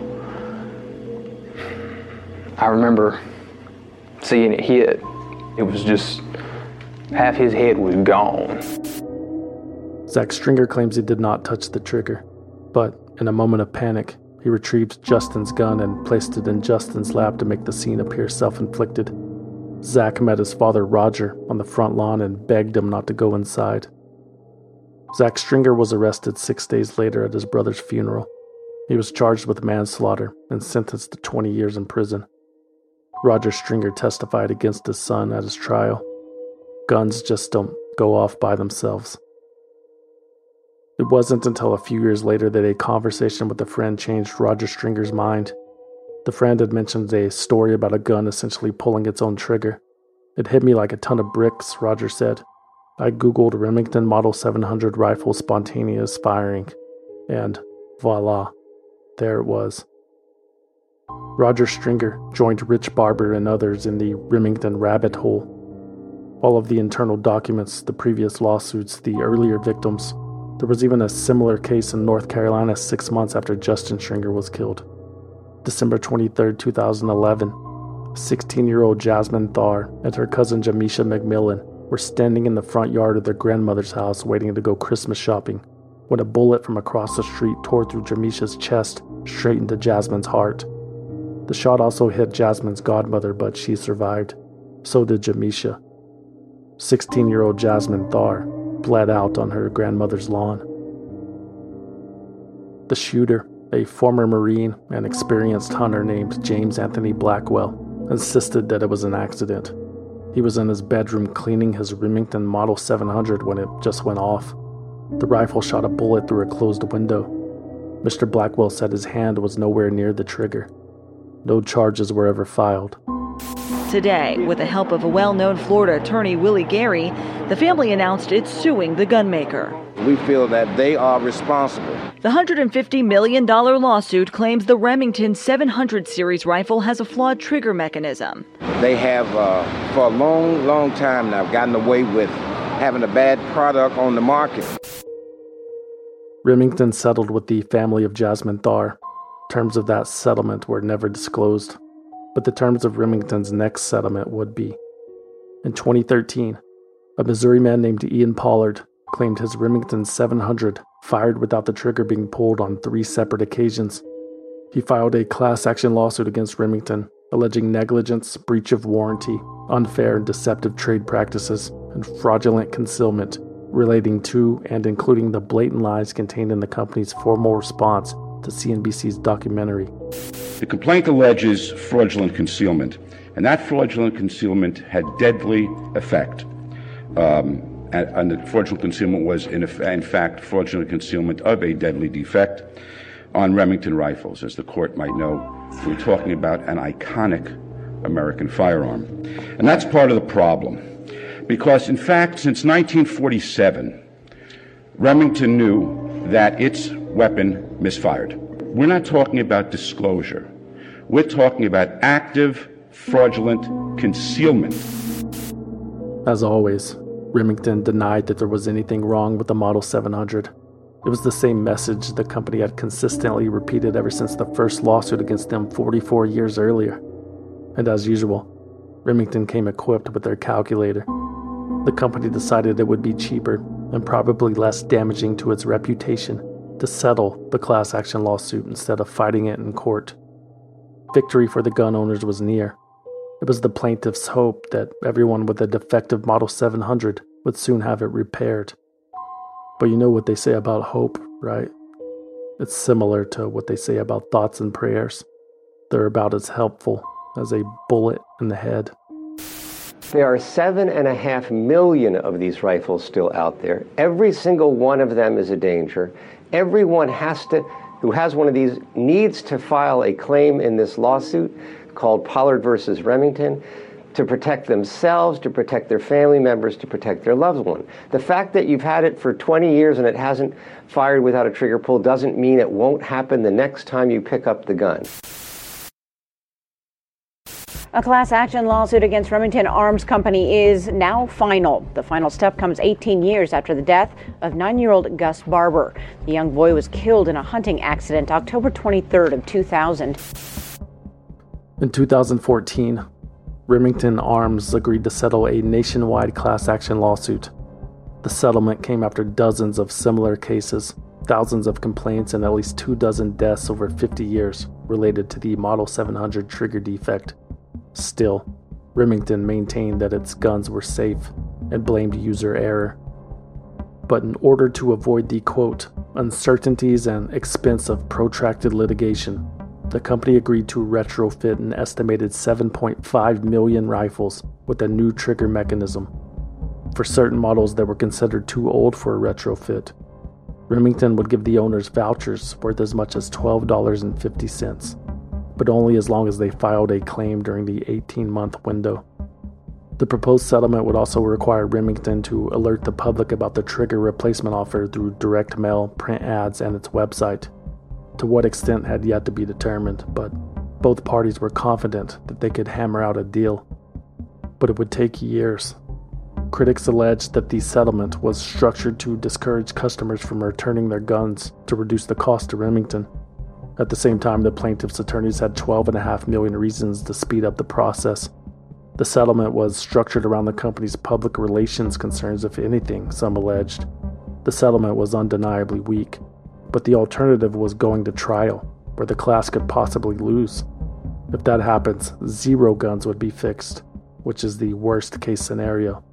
I remember seeing it hit. It was just, half his head was gone. Zach Stringer claims he did not touch the trigger, but in a moment of panic, he retrieved Justin's gun and placed it in Justin's lap to make the scene appear self-inflicted. Zach met his father Roger on the front lawn and begged him not to go inside. Zach Stringer was arrested six days later at his brother's funeral. He was charged with manslaughter and sentenced to twenty years in prison. Roger Stringer testified against his son at his trial. Guns just don't go off by themselves. It wasn't until a few years later that a conversation with a friend changed Roger Stringer's mind. The friend had mentioned a story about a gun essentially pulling its own trigger. It hit me like a ton of bricks, Roger said. I googled Remington Model seven hundred rifle spontaneous firing, and voila, there it was. Roger Stringer joined Rich Barber and others in the Remington rabbit hole. All of the internal documents, the previous lawsuits, the earlier victims. There was even a similar case in North Carolina six months after Justin Stringer was killed. December twenty-third, two thousand eleven, sixteen-year-old Jasmine Thar and her cousin Jamisha McMillan were standing in the front yard of their grandmother's house waiting to go Christmas shopping when a bullet from across the street tore through Jamisha's chest straight into Jasmine's heart. The shot also hit Jasmine's godmother, but she survived. So did Jamisha. sixteen-year-old Jasmine Thar bled out on her grandmother's lawn. The shooter, a former Marine and experienced hunter named James Anthony Blackwell, insisted that it was an accident. He was in his bedroom cleaning his Remington Model seven hundred when it just went off. The rifle shot a bullet through a closed window. Mister Blackwell said his hand was nowhere near the trigger. No charges were ever filed. Today, with the help of a well-known Florida attorney, Willie Gary, the family announced it's suing the gunmaker. we feel that they are responsible. The one hundred fifty million dollars lawsuit claims the Remington seven hundred series rifle has a flawed trigger mechanism. They have, uh, for a long, long time now, gotten away with having a bad product on the market. Remington settled with the family of Jasmine Thar. Terms of that settlement were never disclosed, but the terms of Remington's next settlement would be. In twenty thirteen, a Missouri man named Ian Pollard claimed his Remington seven hundred fired without the trigger being pulled on three separate occasions. He filed a class action lawsuit against Remington, alleging negligence, breach of warranty, unfair and deceptive trade practices, and fraudulent concealment relating to and including the blatant lies contained in the company's formal response to C N B C's documentary. The complaint alleges fraudulent concealment, and that fraudulent concealment had deadly effect. Um, and, and the fraudulent concealment was, in, in fact, fraudulent concealment of a deadly defect on Remington rifles. As the court might know, we're talking about an iconic American firearm. And that's part of the problem, because, in fact, since nineteen forty-seven, Remington knew that its weapon misfired. We're not talking about disclosure. We're talking about active, fraudulent concealment. As always, Remington denied that there was anything wrong with the Model seven hundred. It was the same message the company had consistently repeated ever since the first lawsuit against them forty-four years earlier. And as usual, Remington came equipped with their calculator. The company decided it would be cheaper and probably less damaging to its reputation to settle the class action lawsuit instead of fighting it in court. Victory for the gun owners was near. It was the plaintiff's hope that everyone with a defective Model seven hundred would soon have it repaired. But you know what they say about hope, right? It's similar to what they say about thoughts and prayers. They're about as helpful as a bullet in the head. There are seven and a half million of these rifles still out there. Every single one of them is a danger. Everyone has to, who has one of these needs to file a claim in this lawsuit called Pollard versus Remington to protect themselves, to protect their family members, to protect their loved one. The fact that you've had it for twenty years and it hasn't fired without a trigger pull doesn't mean it won't happen the next time you pick up the gun. A class action lawsuit against Remington Arms Company is now final. The final step comes eighteen years after the death of nine-year-old Gus Barber. The young boy was killed in a hunting accident October twenty-third of two thousand. In two thousand fourteen, Remington Arms agreed to settle a nationwide class action lawsuit. The settlement came after dozens of similar cases, thousands of complaints, and at least two dozen deaths over fifty years related to the Model seven hundred trigger defect. Still, Remington maintained that its guns were safe and blamed user error. But in order to avoid the, quote, uncertainties and expense of protracted litigation, the company agreed to retrofit an estimated seven point five million rifles with a new trigger mechanism. For certain models that were considered too old for a retrofit, Remington would give the owners vouchers worth as much as twelve dollars and fifty cents. But only as long as they filed a claim during the eighteen-month window. The proposed settlement would also require Remington to alert the public about the trigger replacement offer through direct mail, print ads, and its website. To what extent had yet to be determined, but both parties were confident that they could hammer out a deal. But it would take years. Critics alleged that the settlement was structured to discourage customers from returning their guns to reduce the cost to Remington. At the same time, the plaintiff's attorneys had twelve and a half million reasons to speed up the process. The settlement was structured around the company's public relations concerns, if anything, some alleged. The settlement was undeniably weak, but the alternative was going to trial, where the class could possibly lose. If that happens, zero guns would be fixed, which is the worst-case scenario.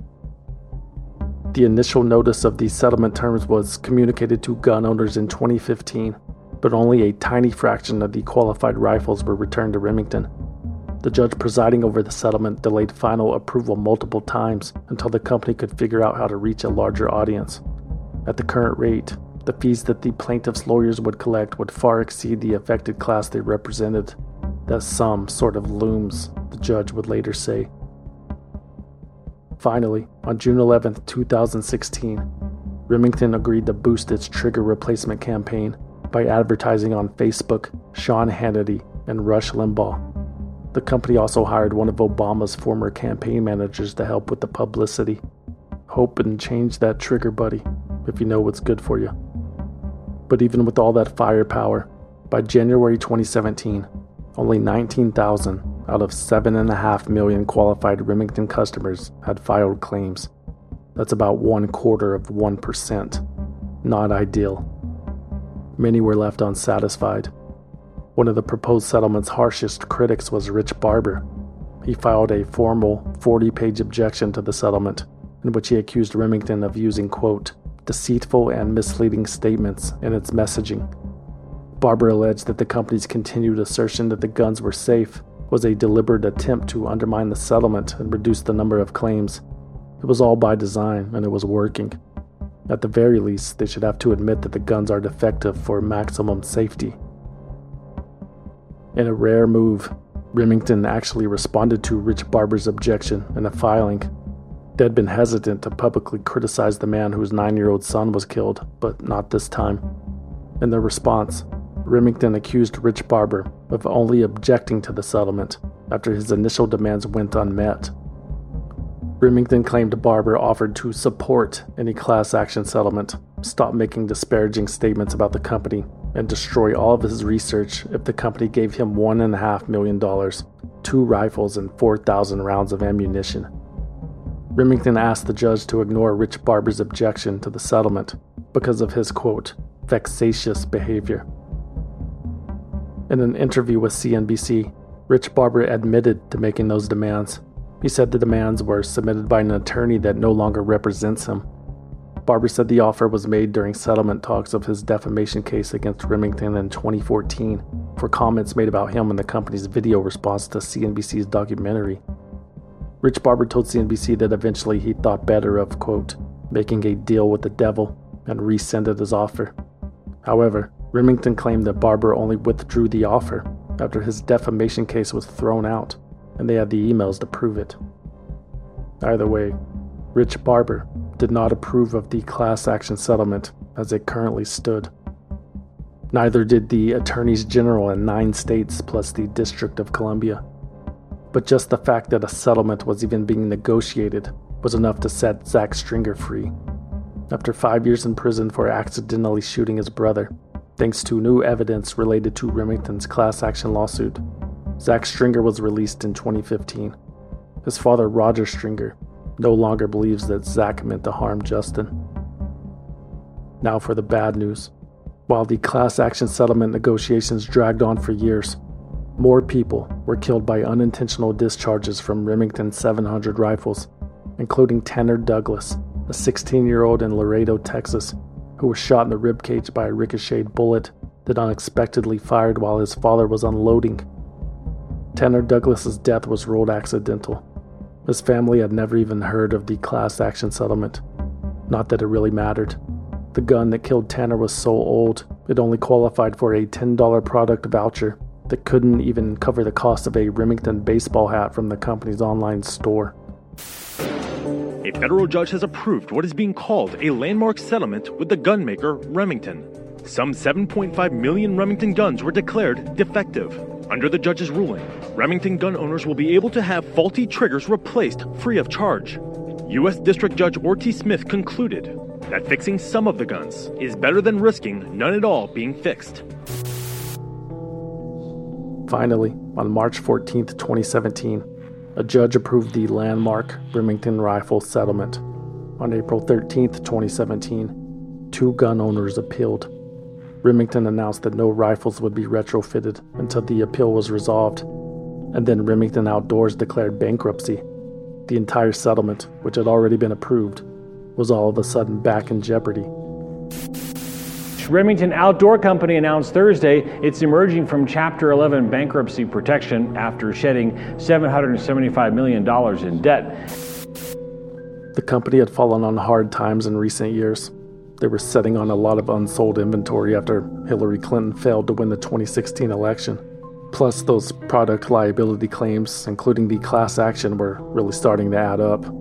The initial notice of the settlement terms was communicated to gun owners in twenty fifteen, but only a tiny fraction of the qualified rifles were returned to Remington. The judge presiding over the settlement delayed final approval multiple times until the company could figure out how to reach a larger audience. At the current rate, the fees that the plaintiff's lawyers would collect would far exceed the affected class they represented. That sum sort of looms, the judge would later say. Finally, on June eleventh, two thousand sixteen, Remington agreed to boost its trigger replacement campaign by advertising on Facebook, Sean Hannity, and Rush Limbaugh. The company also hired one of Obama's former campaign managers to help with the publicity. Hope and change that trigger, buddy, if you know what's good for you. But even with all that firepower, by January twenty seventeen, only nineteen thousand out of seven point five million qualified Remington customers had filed claims. That's about one quarter of one percent. Not ideal. Many were left unsatisfied. One of the proposed settlement's harshest critics was Rich Barber. He filed a formal forty-page objection to the settlement, in which he accused Remington of using, quote, deceitful and misleading statements in its messaging. Barber alleged that the company's continued assertion that the guns were safe was a deliberate attempt to undermine the settlement and reduce the number of claims. It was all by design, and it was working. At the very least, they should have to admit that the guns are defective for maximum safety. In a rare move, Remington actually responded to Rich Barber's objection in a filing. They'd been hesitant to publicly criticize the man whose nine-year-old son was killed, but not this time. In their response, Remington accused Rich Barber of only objecting to the settlement after his initial demands went unmet. Remington claimed Barber offered to support any class action settlement, stop making disparaging statements about the company, and destroy all of his research if the company gave him one point five million dollars, two rifles, and four thousand rounds of ammunition. Remington asked the judge to ignore Rich Barber's objection to the settlement because of his, quote, vexatious behavior. In an interview with C N B C, Rich Barber admitted to making those demands. He said the demands were submitted by an attorney that no longer represents him. Barber said the offer was made during settlement talks of his defamation case against Remington in twenty fourteen for comments made about him in the company's video response to C N B C's documentary. Rich Barber told C N B C that eventually he thought better of, quote, making a deal with the devil and rescinded his offer. However, Remington claimed that Barber only withdrew the offer after his defamation case was thrown out, and they had the emails to prove it. Either way, Rich Barber did not approve of the class action settlement as it currently stood. Neither did the attorneys general in nine states plus the District of Columbia. But just the fact that a settlement was even being negotiated was enough to set Zach Stringer free. After five years in prison for accidentally shooting his brother, thanks to new evidence related to Remington's class action lawsuit, Zach Stringer was released in twenty fifteen. His father, Roger Stringer, no longer believes that Zach meant to harm Justin. Now for the bad news. While the class action settlement negotiations dragged on for years, more people were killed by unintentional discharges from Remington seven hundred rifles, including Tanner Douglas, a sixteen-year-old in Laredo, Texas, who was shot in the ribcage by a ricocheted bullet that unexpectedly fired while his father was unloading. Tanner Douglas's death was ruled accidental. His family had never even heard of the class action settlement. Not that it really mattered. The gun that killed Tanner was so old, it only qualified for a ten dollars product voucher that couldn't even cover the cost of a Remington baseball hat from the company's online store. A federal judge has approved what is being called a landmark settlement with the gunmaker Remington. Some seven point five million Remington guns were declared defective. Under the judge's ruling, Remington gun owners will be able to have faulty triggers replaced free of charge. U S District Judge Ortiz Smith concluded that fixing some of the guns is better than risking none at all being fixed. Finally, on March fourteenth, twenty seventeen, a judge approved the landmark Remington rifle settlement. On April thirteenth, twenty seventeen, two gun owners appealed. Remington announced that no rifles would be retrofitted until the appeal was resolved, and then Remington Outdoors declared bankruptcy. The entire settlement, which had already been approved, was all of a sudden back in jeopardy. Remington Outdoor Company announced Thursday it's emerging from Chapter eleven bankruptcy protection after shedding seven hundred seventy-five million dollars in debt. The company had fallen on hard times in recent years. They were sitting on a lot of unsold inventory after Hillary Clinton failed to win the twenty sixteen election. Plus, those product liability claims, including the class action, were really starting to add up.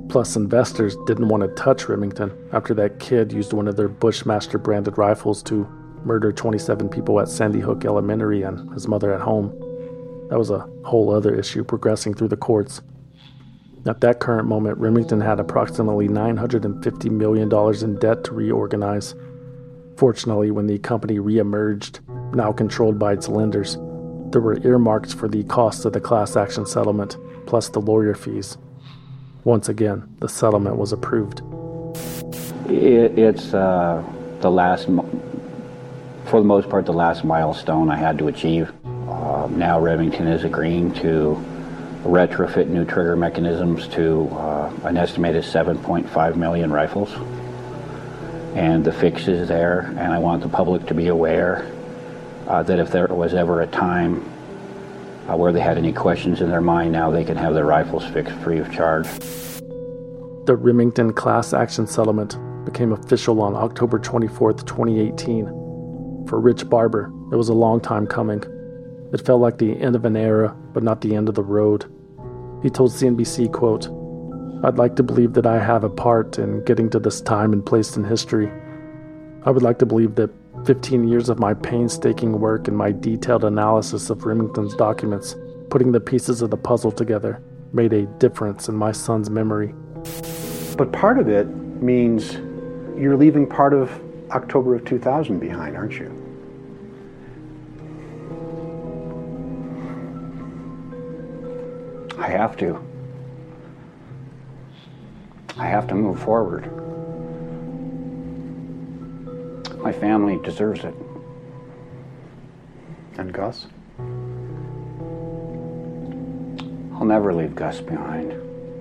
Plus, investors didn't want to touch Remington after that kid used one of their Bushmaster-branded rifles to murder twenty-seven people at Sandy Hook Elementary and his mother at home. That was a whole other issue progressing through the courts. At that current moment, Remington had approximately nine hundred fifty million dollars in debt to reorganize. Fortunately, when the company reemerged, now controlled by its lenders, there were earmarks for the cost of the class action settlement, plus the lawyer fees. Once again, the settlement was approved. It, it's uh, the last, for the most part, the last milestone I had to achieve. Uh, now Remington is agreeing to retrofit new trigger mechanisms to uh, an estimated seven point five million rifles. And the fix is there, and I want the public to be aware uh, that if there was ever a time uh, where they had any questions in their mind, now they can have their rifles fixed free of charge. The Remington class action settlement became official on October twenty-fourth, twenty eighteen. For Rich Barber, it was a long time coming. It felt like the end of an era, but not the end of the road. He told C N B C, quote, "I'd like to believe that I have a part in getting to this time and place in history. I would like to believe that fifteen years of my painstaking work and my detailed analysis of Remington's documents, putting the pieces of the puzzle together, made a difference in my son's memory." But part of it means you're leaving part of October of two thousand behind, aren't you? I have to. I have to move forward. My family deserves it. And Gus? I'll never leave Gus behind.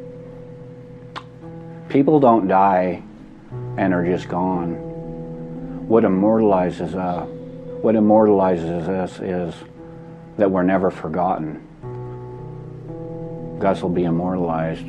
People don't die and are just gone. What immortalizes uh, what immortalizes us is that we're never forgotten. Gus will be immortalized,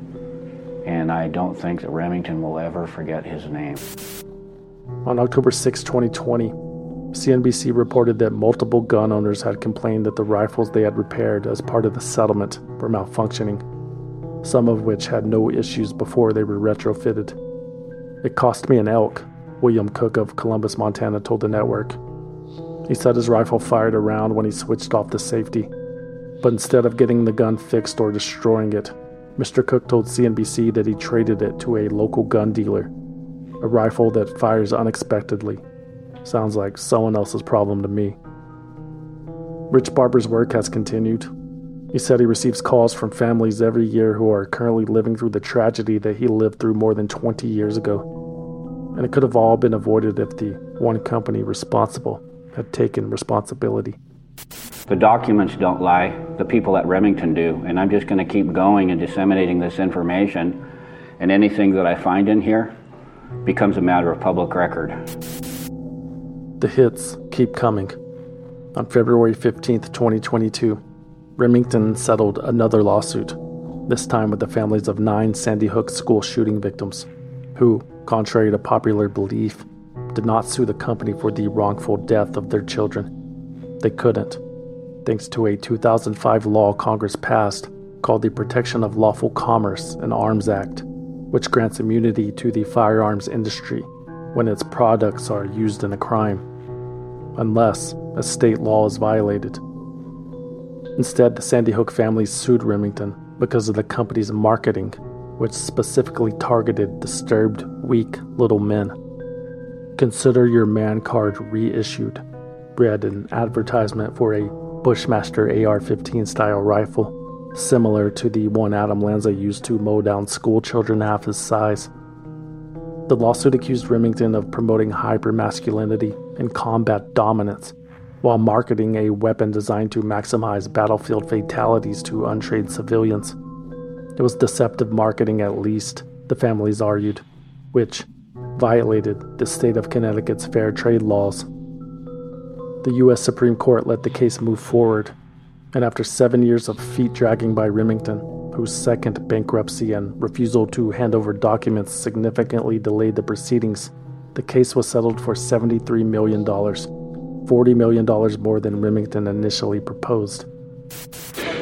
and I don't think that Remington will ever forget his name. On October sixth, twenty twenty, C N B C reported that multiple gun owners had complained that the rifles they had repaired as part of the settlement were malfunctioning, some of which had no issues before they were retrofitted. "It cost me an elk," William Cook of Columbus, Montana told the network. He said his rifle fired a round when he switched off the safety, but instead of getting the gun fixed or destroying it, Mister Cook told C N B C that he traded it to a local gun dealer. A rifle that fires unexpectedly. Sounds like someone else's problem to me. Rich Barber's work has continued. He said he receives calls from families every year who are currently living through the tragedy that he lived through more than twenty years ago. And it could have all been avoided if the one company responsible had taken responsibility. The documents don't lie, the people at Remington do, and I'm just going to keep going and disseminating this information, and anything that I find in here becomes a matter of public record. The hits keep coming. On February fifteenth, twenty twenty-two, Remington settled another lawsuit, this time with the families of nine Sandy Hook school shooting victims, who, contrary to popular belief, did not sue the company for the wrongful death of their children. They couldn't, thanks to a two thousand five law Congress passed called the Protection of Lawful Commerce and Arms Act, which grants immunity to the firearms industry when its products are used in a crime, unless a state law is violated. Instead, the Sandy Hook families sued Remington because of the company's marketing, which specifically targeted disturbed, weak little men. "Consider your man card reissued," read an advertisement for a Bushmaster A R fifteen style rifle, similar to the one Adam Lanza used to mow down school children half his size. The lawsuit accused Remington of promoting hypermasculinity and combat dominance, while marketing a weapon designed to maximize battlefield fatalities to untrained civilians. It was deceptive marketing at least, the families argued, which violated the state of Connecticut's fair trade laws. The U S Supreme Court let the case move forward, and after seven years of feet-dragging by Remington, whose second bankruptcy and refusal to hand over documents significantly delayed the proceedings, the case was settled for seventy-three million dollars, forty million dollars more than Remington initially proposed.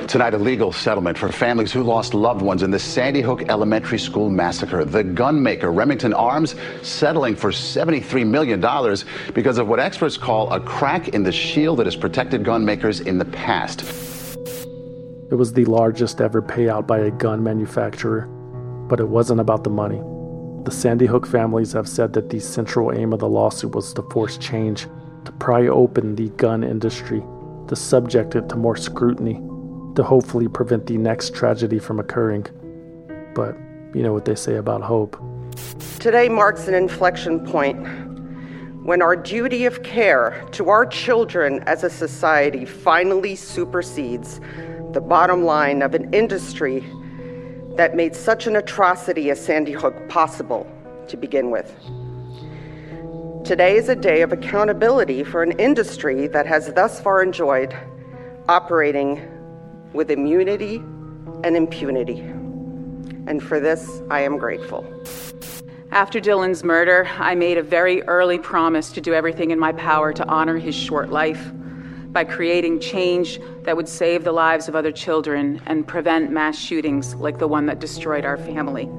Tonight, a legal settlement for families who lost loved ones in the Sandy Hook Elementary School massacre. The gun maker, Remington Arms, settling for seventy-three million dollars because of what experts call a crack in the shield that has protected gun makers in the past. It was the largest ever payout by a gun manufacturer, but it wasn't about the money. The Sandy Hook families have said that the central aim of the lawsuit was to force change, to pry open the gun industry, to subject it to more scrutiny, to hopefully prevent the next tragedy from occurring. But you know what they say about hope. Today marks an inflection point when our duty of care to our children as a society finally supersedes the bottom line of an industry that made such an atrocity as Sandy Hook possible to begin with. Today is a day of accountability for an industry that has thus far enjoyed operating with immunity and impunity. And for this, I am grateful. After Dylan's murder, I made a very early promise to do everything in my power to honor his short life by creating change that would save the lives of other children and prevent mass shootings like the one that destroyed our family.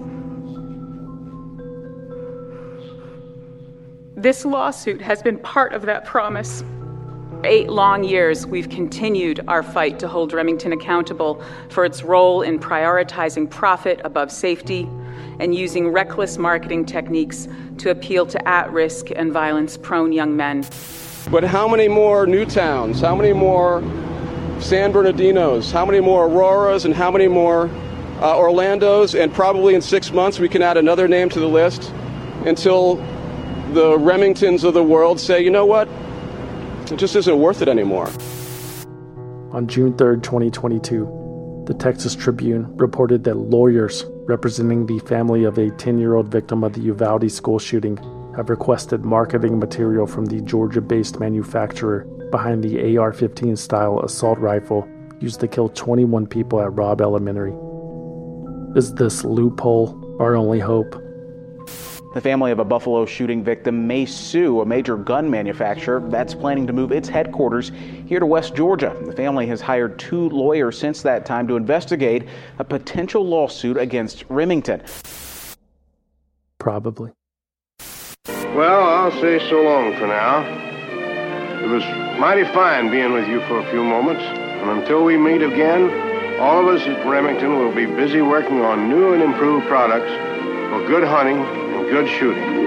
This lawsuit has been part of that promise. For eight long years, we've continued our fight to hold Remington accountable for its role in prioritizing profit above safety and using reckless marketing techniques to appeal to at-risk and violence-prone young men. But how many more Newtowns, how many more San Bernardinos, how many more Auroras, and how many more uh, Orlandos, and probably in six months we can add another name to the list until the Remingtons of the world say, you know what? It just isn't worth it anymore. On June third, twenty twenty-two, the Texas Tribune reported that lawyers representing the family of a ten-year-old victim of the Uvalde school shooting have requested marketing material from the Georgia-based manufacturer behind the A R fifteen style assault rifle used to kill twenty-one people at Robb Elementary. Is this loophole our only hope? The family of a Buffalo shooting victim may sue a major gun manufacturer that's planning to move its headquarters here to West Georgia. The family has hired two lawyers since that time to investigate a potential lawsuit against Remington. Probably. Well, I'll say so long for now. It was mighty fine being with you for a few moments, and until we meet again, all of us at Remington will be busy working on new and improved products for good hunting and good shooting.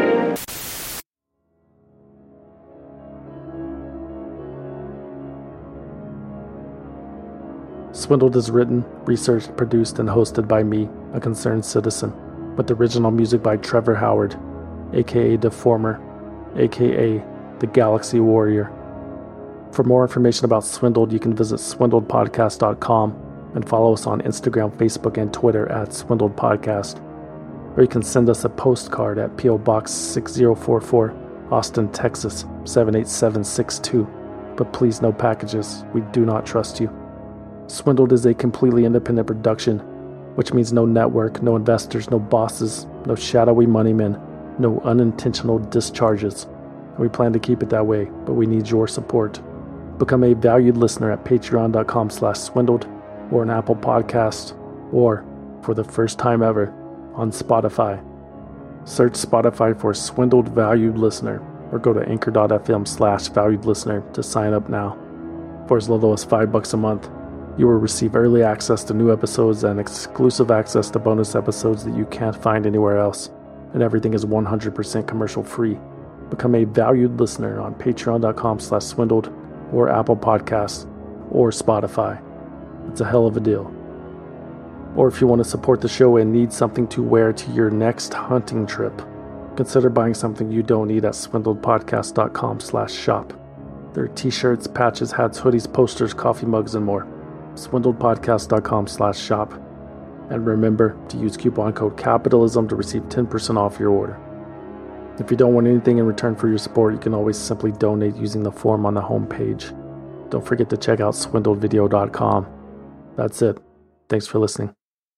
Swindled is written, researched, produced, and hosted by me, a concerned citizen, with original music by Trevor Howard, aka Deformer, aka the Galaxy Warrior. For more information about Swindled, you can visit swindled podcast dot com and follow us on Instagram, Facebook, and Twitter at Swindled Podcast. Or you can send us a postcard at P O Box six zero four four, Austin, Texas seven eight seven six two. But please, no packages. We do not trust you. Swindled is a completely independent production, which means no network, no investors, no bosses, no shadowy money men, no unintentional discharges. And we plan to keep it that way, but we need your support. Become a valued listener at patreon dot com slash swindled, or an Apple Podcast, or, for the first time ever, on Spotify. Search Spotify for Swindled Valued Listener, or go to anchor dot f m slash valued listener to sign up now. For as little as five bucks a month, you will receive early access to new episodes and exclusive access to bonus episodes that you can't find anywhere else. And everything is one hundred percent commercial free. Become a valued listener on patreon dot com slash swindled, or Apple Podcasts, or Spotify. It's a hell of a deal. Or if you want to support the show and need something to wear to your next hunting trip, consider buying something you don't need at swindled podcast dot com slash shop. There are t-shirts, patches, hats, hoodies, posters, coffee mugs, and more. swindled podcast dot com slash shop. And remember to use coupon code CAPITALISM to receive ten percent off your order. If you don't want anything in return for your support, you can always simply donate using the form on the homepage. Don't forget to check out swindled video dot com. That's it. Thanks for listening.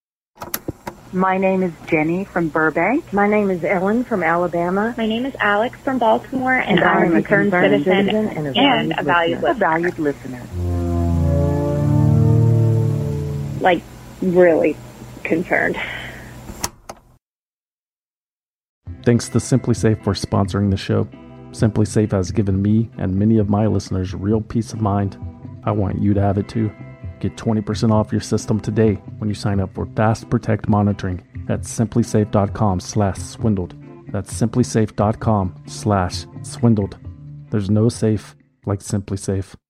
My name is Jenny from Burbank. My name is Ellen from Alabama. My name is Alex from Baltimore, and, and I am a concerned, concerned citizen, citizen and a and valued a valued listener. listener. A valued listener. like really concerned. Thanks to SimpliSafe for sponsoring the show. SimpliSafe has given me and many of my listeners real peace of mind. I want you to have it too. Get twenty percent off your system today when you sign up for Fast Protect monitoring at simplysafe.com slash swindled. That's simplysafe.com slash swindled. There's no safe like SimpliSafe.